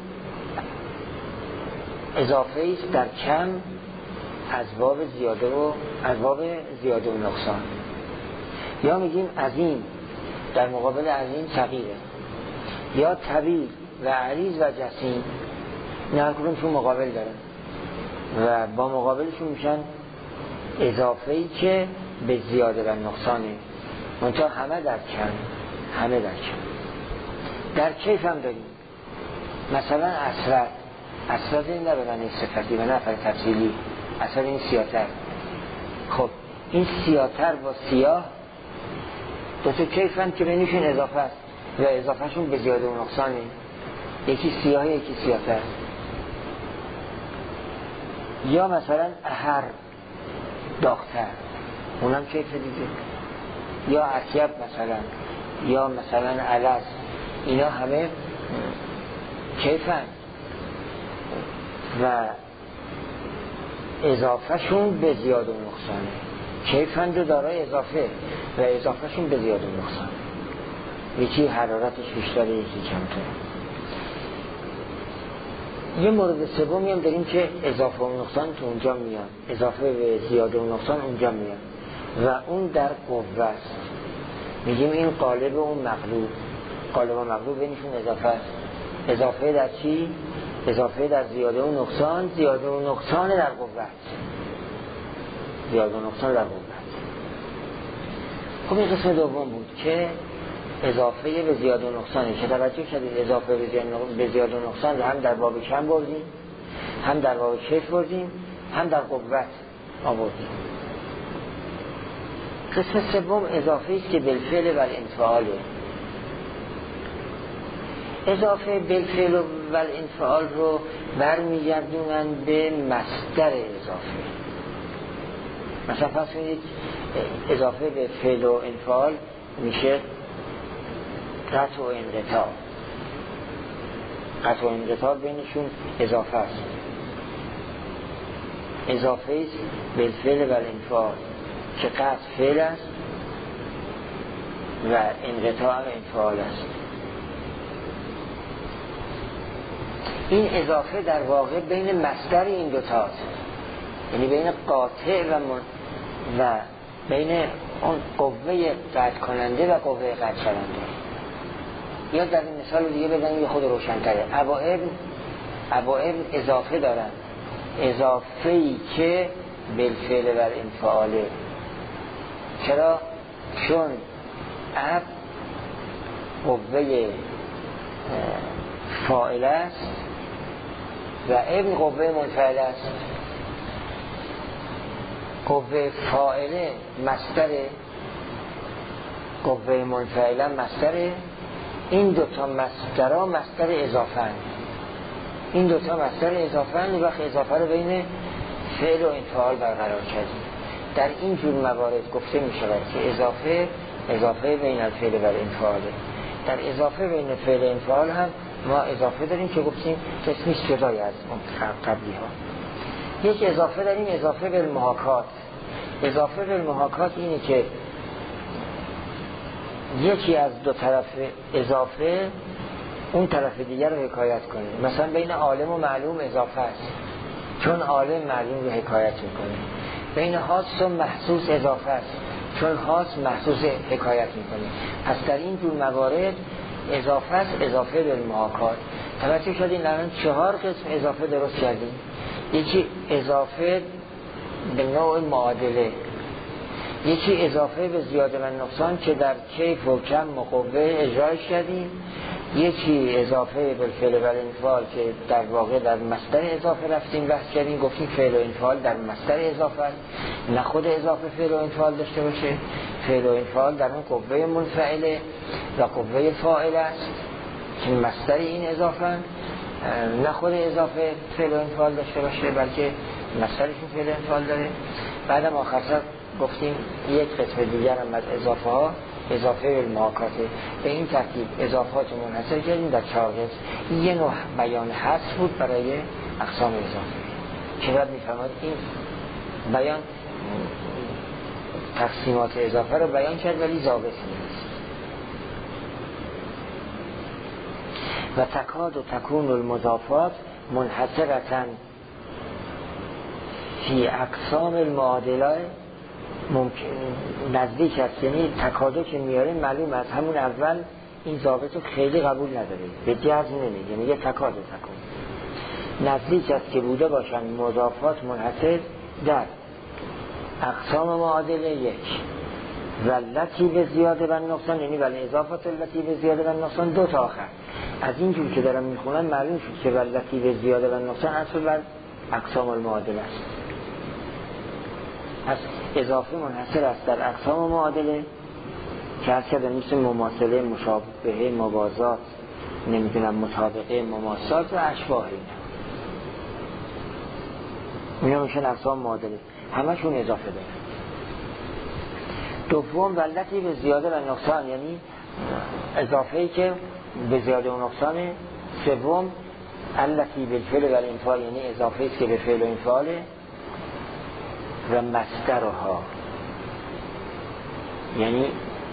اضافه است در کم از باب زیاده و از باب زیاده و نقصان. یا میگیم عظیم در مقابل عظیم صغیره، یا طویل و عریض و جسیم، نه هر کدوم چون مقابل دارن و با مقابلشون میشن اضافه‌ای که به زیاده و نقصانه، منتها همه در کم، همه در کم. در کیف هم داریم، مثلا اسرت. اسرت این نه به معنی صفتی و نه پر تفصیلی، اصلا این سیاتر. خب این سیاتر با سیاه دو تا کیف هم که بینیشون اضافه است و اضافهشون به زیاده و نقصانه، یکی سیاه یکی سیاتر. یا مثلا احر داغ‌تر، اونم کیف دیگه. یا اطیب مثلا، یا مثلا علز، اینا همه کیفن و اضافهشون به زیاده و نقصانه. کیفن رو دارای اضافه و اضافهشون به زیاده و نقصانه. یکی حرارتش بیشتره، یکی کمتره. یه مورد سومی هم داریم که اضافه و نقصان تو اونجا میان، اضافه به زیاده و نقصان اونجا میان و اون در قوه است. میگیم این قالب و اون مغلوب. قالب و مغلوب بینشون اضافه است. اضافه در چی؟ اضافه در زیاده و نقصان، زیاده و نقصان در قوه است. زیاده و نقصان در قوه است. خب این قسم دوم بود که اضافه به زیاد و نقصانه که توجه کردید اضافه به زیاد و نقصان رو هم در باب کم بردیم، هم در باب کیف بردیم، هم در قوت آوردیم. قسم سوم اضافه است که بالفعل و الانفعاله. اضافه بالفعل و الانفعال رو برمیگردونن به مصدر اضافه. مثلا پس کنید اضافه به فعل و انفعال میشه قطع و انقطاع. قطع و انقطاع بینشون اضافه است. اضافه است بالفعل و الانفعال که قطع فعل است و انقطاع انفعال است. این اضافه در واقع بین مصدر این دوتاست، یعنی بین قاطع و من و بین اون قوه قطع کننده و قوه قطع شونده. یا در این مثال دیگه بدن یه خود روشن‌تره. ابائب ابائب اضافه دارن، اضافه‌ای که بالفعل و الانفعاله. چرا؟ چون اب قوه فاعل است و ابن قوه منفعل است. قوه فاعله مصدره، قوه منفعله مصدره. این دوتا مصدرها مصدر اضافه هست. این دوتا مصدر اضافه هست. وقت اضافه رو بین فعل و انفعال برقرار کردیم. در این جور موارد گفته می شود که اضافه اضافه بین الفعل و الانفعاله. در اضافه بین فعل و انفعال هم ما اضافه داریم که گفتیم قسمی جدای از اون قبلی ها. یک اضافه داریم اضافه به المحاکات. اضافه به المحاکات اینه که یکی از دو طرف اضافه اون طرف دیگر رو حکایت کنه. مثلا بین عالم و معلوم اضافه است چون عالم معلوم رو حکایت میکنه. بین حاس و محسوس اضافه است چون حاس محسوس حکایت میکنه. پس در این جور موارد اضافه است اضافه به المحاکات. توجه کردین الان چهار قسم اضافه درست کردیم. یکی اضافه به نوع معادله، یکی اضافه به زیاده و نقصان که در کیف و کم و قوه اجرایش کردیم، یکی اضافه به فعل و انفعال که در واقع در مصدر اضافه رفتیم بحث کردیم، گفتیم فعل و انفعال در مصدر اضافه است، نه خود اضافه فعل و انفعال داشته باشه. فعل و انفعال در اون قوه منفعله و قوه فاعل است که مصدر این اضافه است، نه خود اضافه فعل و انفعال داشته باشه بلکه مصدرشون فعل و انفعال داره. بعدم آخر سر گفتیم یک قسم دیگر هم از اضافه ها اضافه به المحاکاته. به این ترتیب اضافات منحصر کردیم در چهار قسم. یه نوع بیان حذف بود برای اقسام اضافه که بعد میفهمد این بیان تقسیمات اضافه رو بیان کرد ولی ضابط نیست. و تکاد و تکون المضافات منحصرتاً فی اقسام المعادله ممکن نزدیک است، یعنی تکادو که میاره معلوم از همون اول این ضابط رو خیلی قبول نداره، به جزم نمیگه، میگه تکادو تکون نزدیک است که بوده باشن مضافات منحصر در اقسام معادله یک ولتی به زیاده و نقصان، یعنی ولی اضافات ولتی به زیاده و نقصان دو تا آخر. از این جور که دارم میخونم معلوم شد که ولتی به زیاده و نقصان اصل بر اقسام المعادله است. پس اضافه منحصر است در اقسام معادله که هست کرده مثل مماثله، مشابهه، موازات، نمیدونم مطابقه، مماسات و اشباه اینا میشن اقسام معادله، همشون اضافه داره. دوم ولتی به زیاده و نقصان، یعنی اضافه‌ای که به زیاده و نقصانه. سوم التی بالفعل و الانفعال، یعنی اضافه‌ای که به فعل و انفعاله. و مصدرها یعنی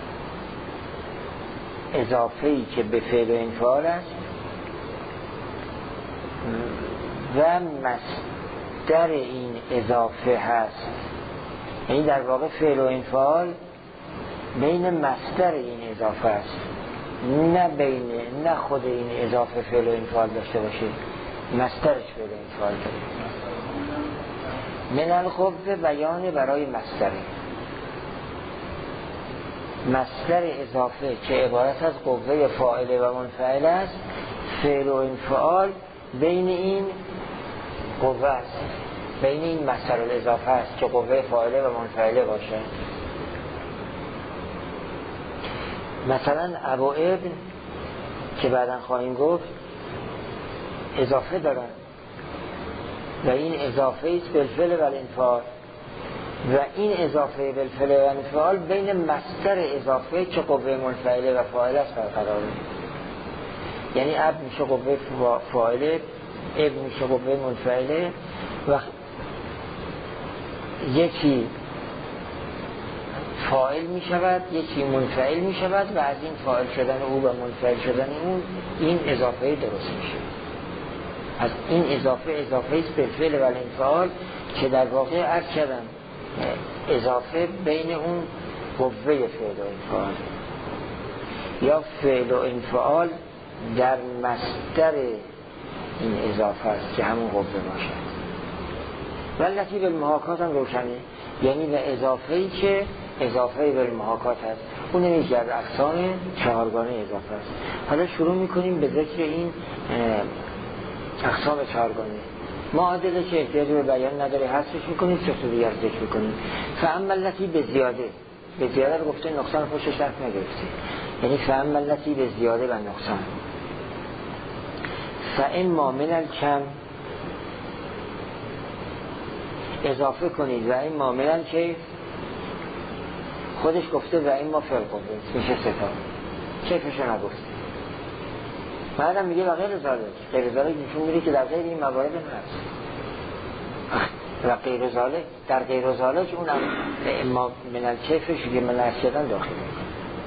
اضافه‌ای که به فعل و انفعال است و مصدر این اضافه هست، یعنی در واقع فعل و انفعال بین مصدر این اضافه است، نه بین نه خود این اضافه فعل و انفعال داشته باشه، مصدرش فعل و انفعال داره. من القوه بیان برای مصدره، مصدر اضافه که عبارت از قوه فاعله و منفعله است، فعل و انفعال بین این قوه است، بین این مصدر الاضافه است که قوه فاعله و منفعله باشه. مثلا ابو ابن که بعداً خواهیم گفت اضافه دارن و این اضافه است بالفعل و الانفعال، و این اضافه بالفعل و الانفعال بین مصدر اضافه که قوه منفعله و فاعله است برقراره. یعنی اب میشه قوه فاعله، ابن میشه قوه منفعله و یکی فاعل می شود، یکی منفعل می شود و از این فاعل شدن او و منفعل شدن اون این اضافه درست می شود. از این اضافه اضافه است به فعل و الانفعال که در واقع عرض کردم اضافه بین اون قوه فعل و انفعال یا فعل و انفعال در مصدر این اضافه است که همون قوه باشد. والتی بالمحاکات هم روشنه، یعنی به اضافه‌ای که اضافه بالمحاکات هست. اون یکی از اقسام چهارگانه اضافه است. حالا شروع میکنیم به ذکر این اقسام چهارگانه. معادله که احتیاج به بیان نداره حذفش میکنیم، چه سو دیگر ذکر میکنیم. فاما التی به زیاده، به زیاده رو گفته نقصان خوشش رفت نگرفته، یعنی فاما التی به زیاده و نقصان. فاما من الکم اضافه کنید و این ماملن که خودش گفته و این ما فرقه میشه ستا کیفشو نگفته. بعدم میگه و غیر ذالک، غیر ذالک نشون میده که در غیر این موارد هست و غیر ذالک، در غیر ذالک اون اما من الکیفش که من عرض کردن داخل میکنه،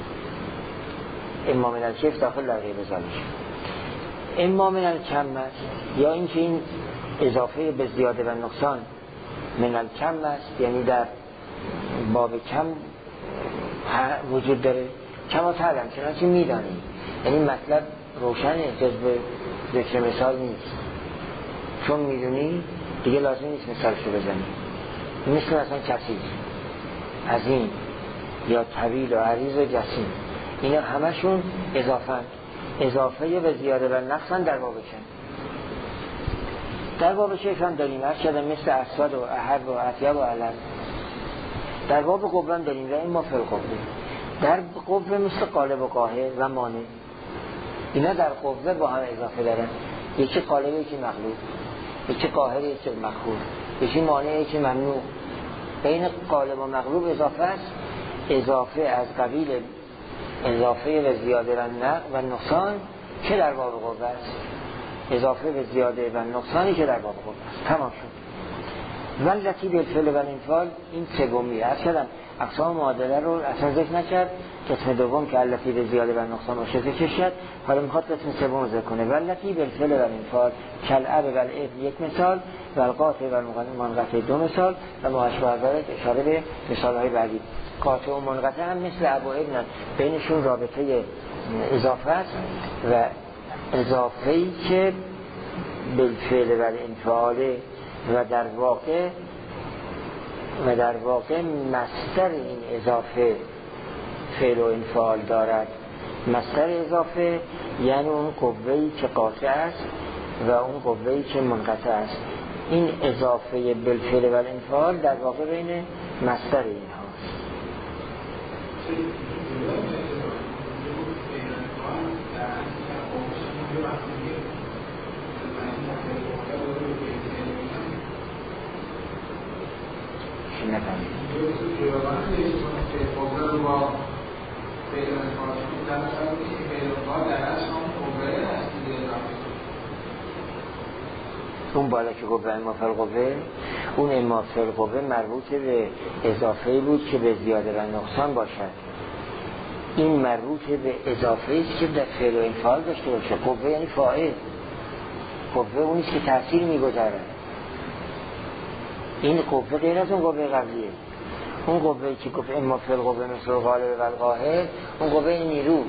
اما من الکیف داخل در غیر ذالک. اما من الکم است، یا اینکه این اضافه به زیاده و نقصان من الکم است، یعنی در باب کم وجود داره. کما تعلم، چنانچه میدانی، یعنی مطلب روشنه، جذب ذکر مثال نیست، چون میدونی دیگه لازم نیست مثالشو بزنی. مثل مثلا کسی عظیم یا طویل و عریض و جسیم، اینا همشون اضافه اضافه به زیاده و نقصان در باب کم. در باب شیف هم داریم، هر شده مثل اسود و احب و اطیب و علم. در باب قوه هم داریم و این ما فرقه. در قوه مثل قالب و قاهر و مانع، اینا در قوه با هم اضافه دارن، یکی قالب یکی مغلوب، یکی قاهر یکی مخور، یکی مانع یکی ممنوع. بین قالب و مغلوب اضافه است، اضافه از قبیل اضافه به زیاده و نقصان که در باب قوه است، اضافه به زیاده و نقصانی که در باب قوه است. تمام شد. والتی بالفعل و الانفعال این سومی است. شدم اقسام معادله رو اصلا ذکر نکرد، قسم دوم که التی به زیاده و نقصان باشه ذکر شد. حالا میخواد قسم سوم ذکر کنه. والتی بالفعل و الانفعال کالاب و الاب یک مثال و القاطع و المنقطع دو مثال و ما اشبه ذلک اشاره به مثالهای بعدی. قاطع و منقطع هم مثل ابو ابن، بینشون رابطه اضافه است و اضافه‌ای که بالفعل و الانفعال و در واقع و در واقع مصدر این اضافه فعل و انفعال دارد. مصدر اضافه یعنی اون قوه‌ای که قاطع است و اون قوه‌ای که منقطع است. این اضافه بالفعل و الانفعال در واقع بین مصدر این هاست. اون بالا که گفت اما فالقوه، اون اما فالقوه مربوط به اضافه بود که به زیاده و نقصان باشد. این مربوط به اضافه است که در فعل و انفعال داشته باشه. قوه یعنی فاعل، قوه اونیست که تأثیر میگذاره. این قوه غیر از اون قوه قبلیه. اون قوه‌ای که گفت اما فی القوه مثل غالب و القاهر، اون قوه نیرو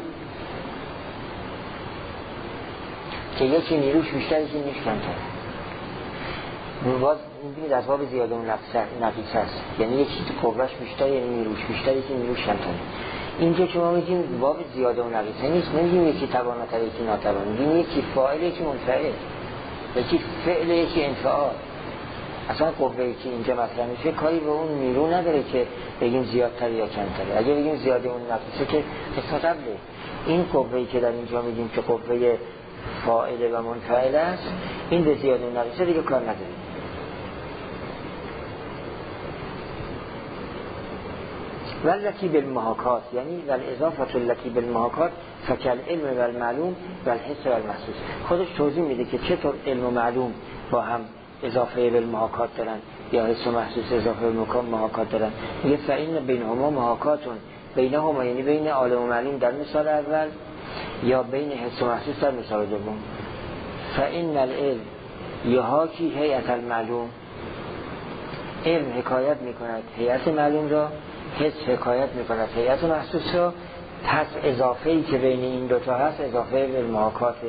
که یکی نیروش بیشتر یکی نیروش کمتر. باز می‌بینید از باب زیاده و نقیص است، یعنی یکی قوهش بیشتر یعنی نیروش بیشتر یکی نیروش کمتر. اینجا که ما میگیم باب زیاده و نقیصه نیست، نمیگیم یکی تواناتر یکی ناتوان، میگیم یکی فاعل یکی منفعل، یکی فعل یکی انفعال. اصلا قوه‌ای که اینجا مطرح میشه کاری به اون نیرو نداره که بگیم زیادتر یا کمتره. اگه بگیم زیاده اون نقیصه که قصه قبله. این قوه‌ای که در اینجا میگیم که قوه فاعل و منفعل است، این به زیاده و نقیصه دیگه کار نداره. واللتی بالمحاکات، یعنی والاضافه التي بالمحاکات فکل علم و المعلوم و الحس و المحسوس. خودش توضیح میده که چطور علم و معلوم با هم اضافه بالمحاکات دارن یا حس و محسوس اضافه بالمحاکات دارن. میگه فإن بینهما محاکاتون، بینهما یعنی بین عالم و معلوم در مثال اول یا بین حس و محسوس در مثال دوم. فإن العلم یحاکی هیئت المعلوم، علم حکایت میکند هیئت معلوم را، حس حکایت میکند هیئت محسوس را. پس اضافه ای که بین این دوتا هست اضافه بالمحاکاته،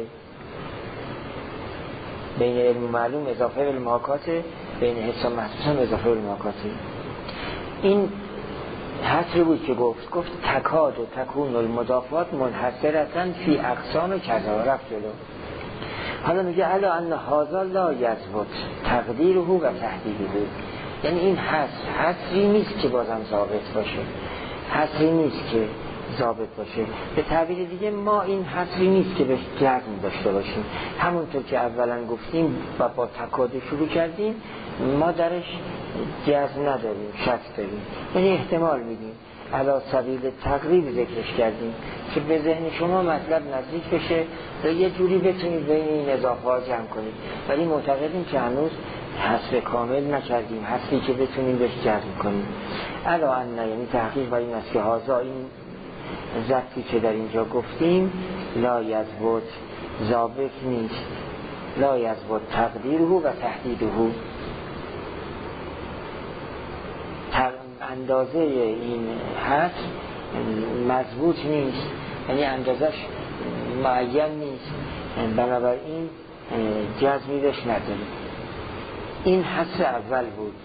بین علم و معلوم اضافه بالمحاکاته، بین حس و محسوس هم اضافه بالمحاکاته. این حصر بود که گفت گفت تکاد و تکون المضافات منحصرتن فی اقسام کذا و رفت جلو. حالا میگه الا ان هذا لا یثبت تقدیره و تحدیده، یعنی این حصر حصری نیست که بازم ثابت باشه، حصری نیست که ثابت باشه. به تعبیر دیگه ما این حصری نیست که بهش جزم داشته باشیم. همونطور که اولا گفتیم و با تکاد شروع کردیم، ما درش جزم نداریم، شک داریم، یعنی احتمال میدیم. علی سبیل تقریب ذکرش کردیم که به ذهن شما مطلب نزدیک بشه و یه جوری بتونید بین این اضافه ها جمع کنید، ولی معتقدیم که هنوز حصر کامل نکردیم، حصری که بتونیم بهش جزم کنیم. علی ان، یعنی تحقیق بر این است که هازا، این ضبطی که در اینجا گفتیم، لا یثبت ثابت نیست، لا یثبت تقدیره و تحدیده، اندازه این حصر مضبوط نیست، یعنی اندازش معین نیست، بنابراین جزمی بهش نداره. این حصر اول بود،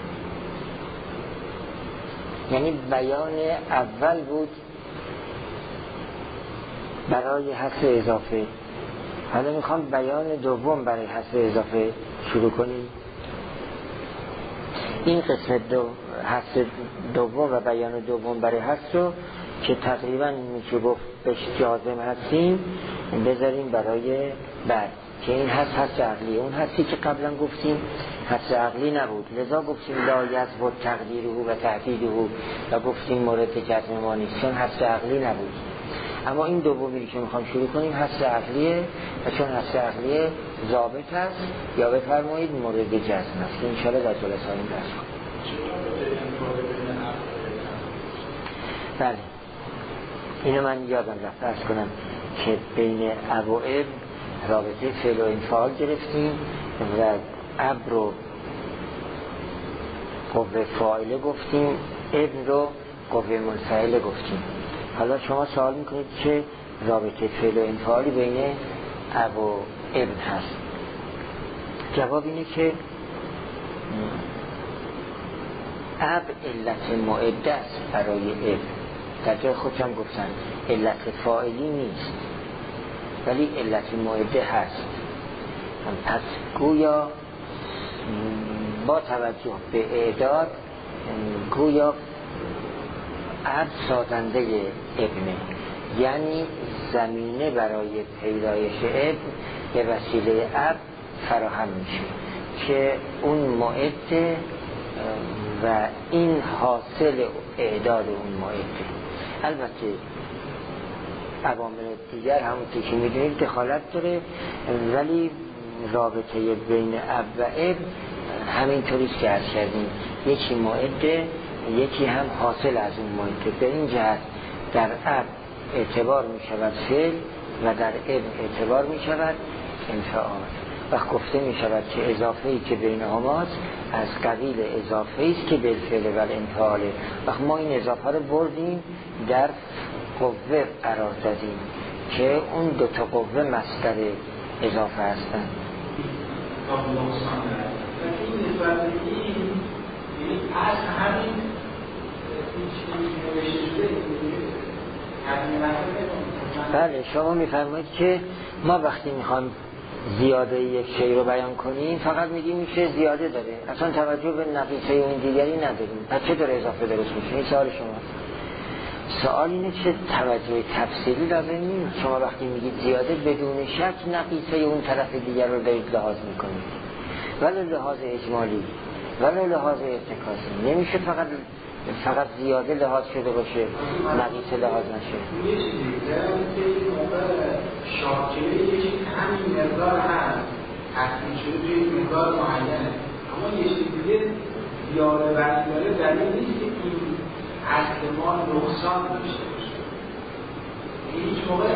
یعنی بیان اول بود برای حصر اضافه. حالا میخوام بیان دوم برای حصر اضافه شروع کنیم. این قسمت دو حصر دوم و بیان دوم برای حصر رو که تقریبا میشه گفت بهش جازم هستیم بذاریم برای بعد، که این حصر حصر عقلی، اون حصری که قبلا گفتیم حصر عقلی نبود، لذا گفتیم لا یثبت تقدیره و تحدیده و گفتیم مورد جزم ما نیست، چون حصر عقلی نبود. اما این دومی که میخوام شروع کنیم حصر عقلیه و چون حصر عقلیه ضابط هست یا بفرمایید مورد جزم هست، که انشاءالله در جلسه ها این درس کنیم. بله، اینو من یادم رفت ارز کنم که بین اب و ابن رابطه فعل و انفعال گرفتیم و اب رو قوه فاعله گفتیم، ابن رو قوه منفعله گفتیم. حالا شما سوال میکنید که رابطه فعل و انفعالی بین اب و ابن هست. جواب اینه که اب علت معده است برای ابن، در جای خودم گفتن علت فاعلی نیست ولی علت معده هست. پس گویا با توجه به اعداد گویا اب سازنده ابنه، یعنی زمینه برای پیدایش ابن به وسیله اب فراهم میشه که اون معده و این حاصل اعداد اون معده. البته عوامل دیگر همونطور که میدونید دخالت داره، ولی رابطه بین اب و ابن همینطوریست که عرض کردیم، یکی معده یکی هم حاصل از اون معده. به این جهت در اب اعتبار می شود فعل و در ابن اعتبار می شود انفعال. وقت گفته می شود که اضافه‌ای که بین هماست از قبیل اضافه‌ای است که بالفعل و الانفعاله. وقت ما این اضافه رو بردیم در قوه قرار دادیم که اون دو تا قوه مصدر اضافه هستند. این نسبت این از همین هیچ نوشته شده بله شما میفرمایید که ما وقتی میخوام زیاده یک شی رو بیان کنیم فقط میگیم میشه زیاده داره، اصلا توجه به نقیصه اون دیگری نداریم. پس چه داره اضافه درست میشه؟ این سوال شماست. سوال اینه چه توجه تفصیلی لازم نیست. شما وقتی میگید زیاده بدون شک نقیصه اون طرف دیگر رو دارید لحاظ میکنید، ولی لحاظ اجمالی ولی لحاظ ارتکاسی نمیشه فقط فقط زیاده لحاظ شده باشه نقیصه لحاظ نشه. یه چیزی دارم که این موقع شاکره یه چیز همین مقدار هست تصمیم شده توی این مقدار معینه، اما یه چیز دیگه زیاده وقتی داره دلیل نیست که این اصل ما نقصان داشته باشه. هیچ موقع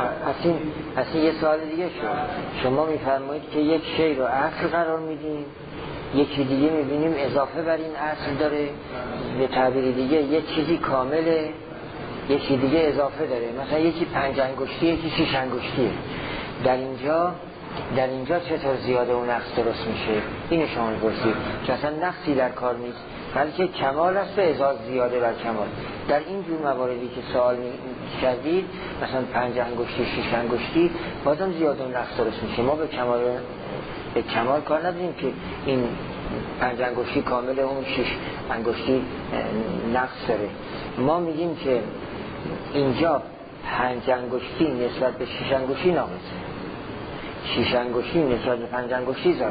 اصلا یه سوال دیگه شد. شما میفرمایید که یک شی رو اصل قرار میدیم، یکی دیگه میبینیم اضافه بر این اصل داره، به تعبیر دیگه یک چیزی کامله یکی دیگه اضافه داره، مثلا یکی پنج انگشتی یکی شش انگشتیه. در اینجا در اینجا چطور زیاده و نقص درست میشه؟ اینو شما میپرسید که اصلا نقصی در کار نیست بلکه کمال است به ازای زیاده بر کمال. در این جور مواردی که سوال کردید مثلا پنج انگشتی شش انگشتی بازم زیاده و نقص درست میشه. ما به کمال به کمال کار نداریم که این پنج انگشتی کامل اون شش انگشتی نقص داره. ما میگیم که اینجا پنج انگشتی نسبت به شش انگشتی ناقصه، شش انگشتی نسبت به پنج انگشتی زایده.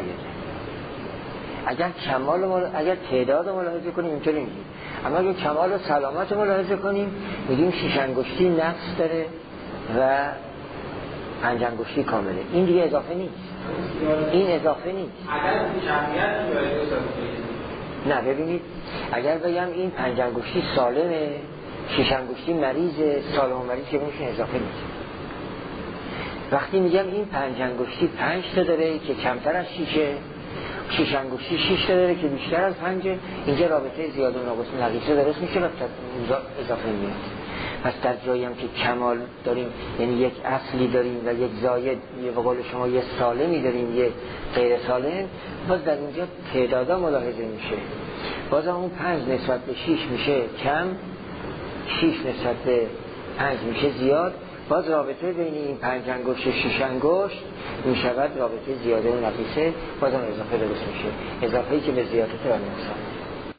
اگر کمال مل... اگر تعداد رو ملاحظه کنیم اینطوری میگیم، اما اگر کمال و سلامت رو ملاحظه کنیم میگیم شش انگشتی نقص داره و پنج انگشتی کامله. این دیگه اضافه نیست، این اضافه نیست. اگر کمیت نه ببینید اگر بگم این پنج انگشتی سالمه شش انگشتی مریضه، سالم و مریض که میشه اضافه نیست. وقتی میگم این پنج انگشتی پنج تا داره که کمتر از شیشه، شش انگشتی شش تا داره که بیشتر از پنجه، اینجا رابطه زیاده و ناقص نقیصه درست میشه و اضافه میاد. پس در جایی هم که کمال داریم یعنی یک اصلی داریم و یک زاید به قول شما یک سالمی داریم یک غیر سالم، باز در اینجا تعدادا ملاحظه میشه. باز اون پنج نسبت به شش میشه کم، شش نسبت به پنج میشه زیاد، باز رابطه بین این پنج انگشت و شش انگشت میشود رابطه زیاده و نقیصه، بازم اضافه درست میشه، اضافه‌ای که به زیادت و نقصان.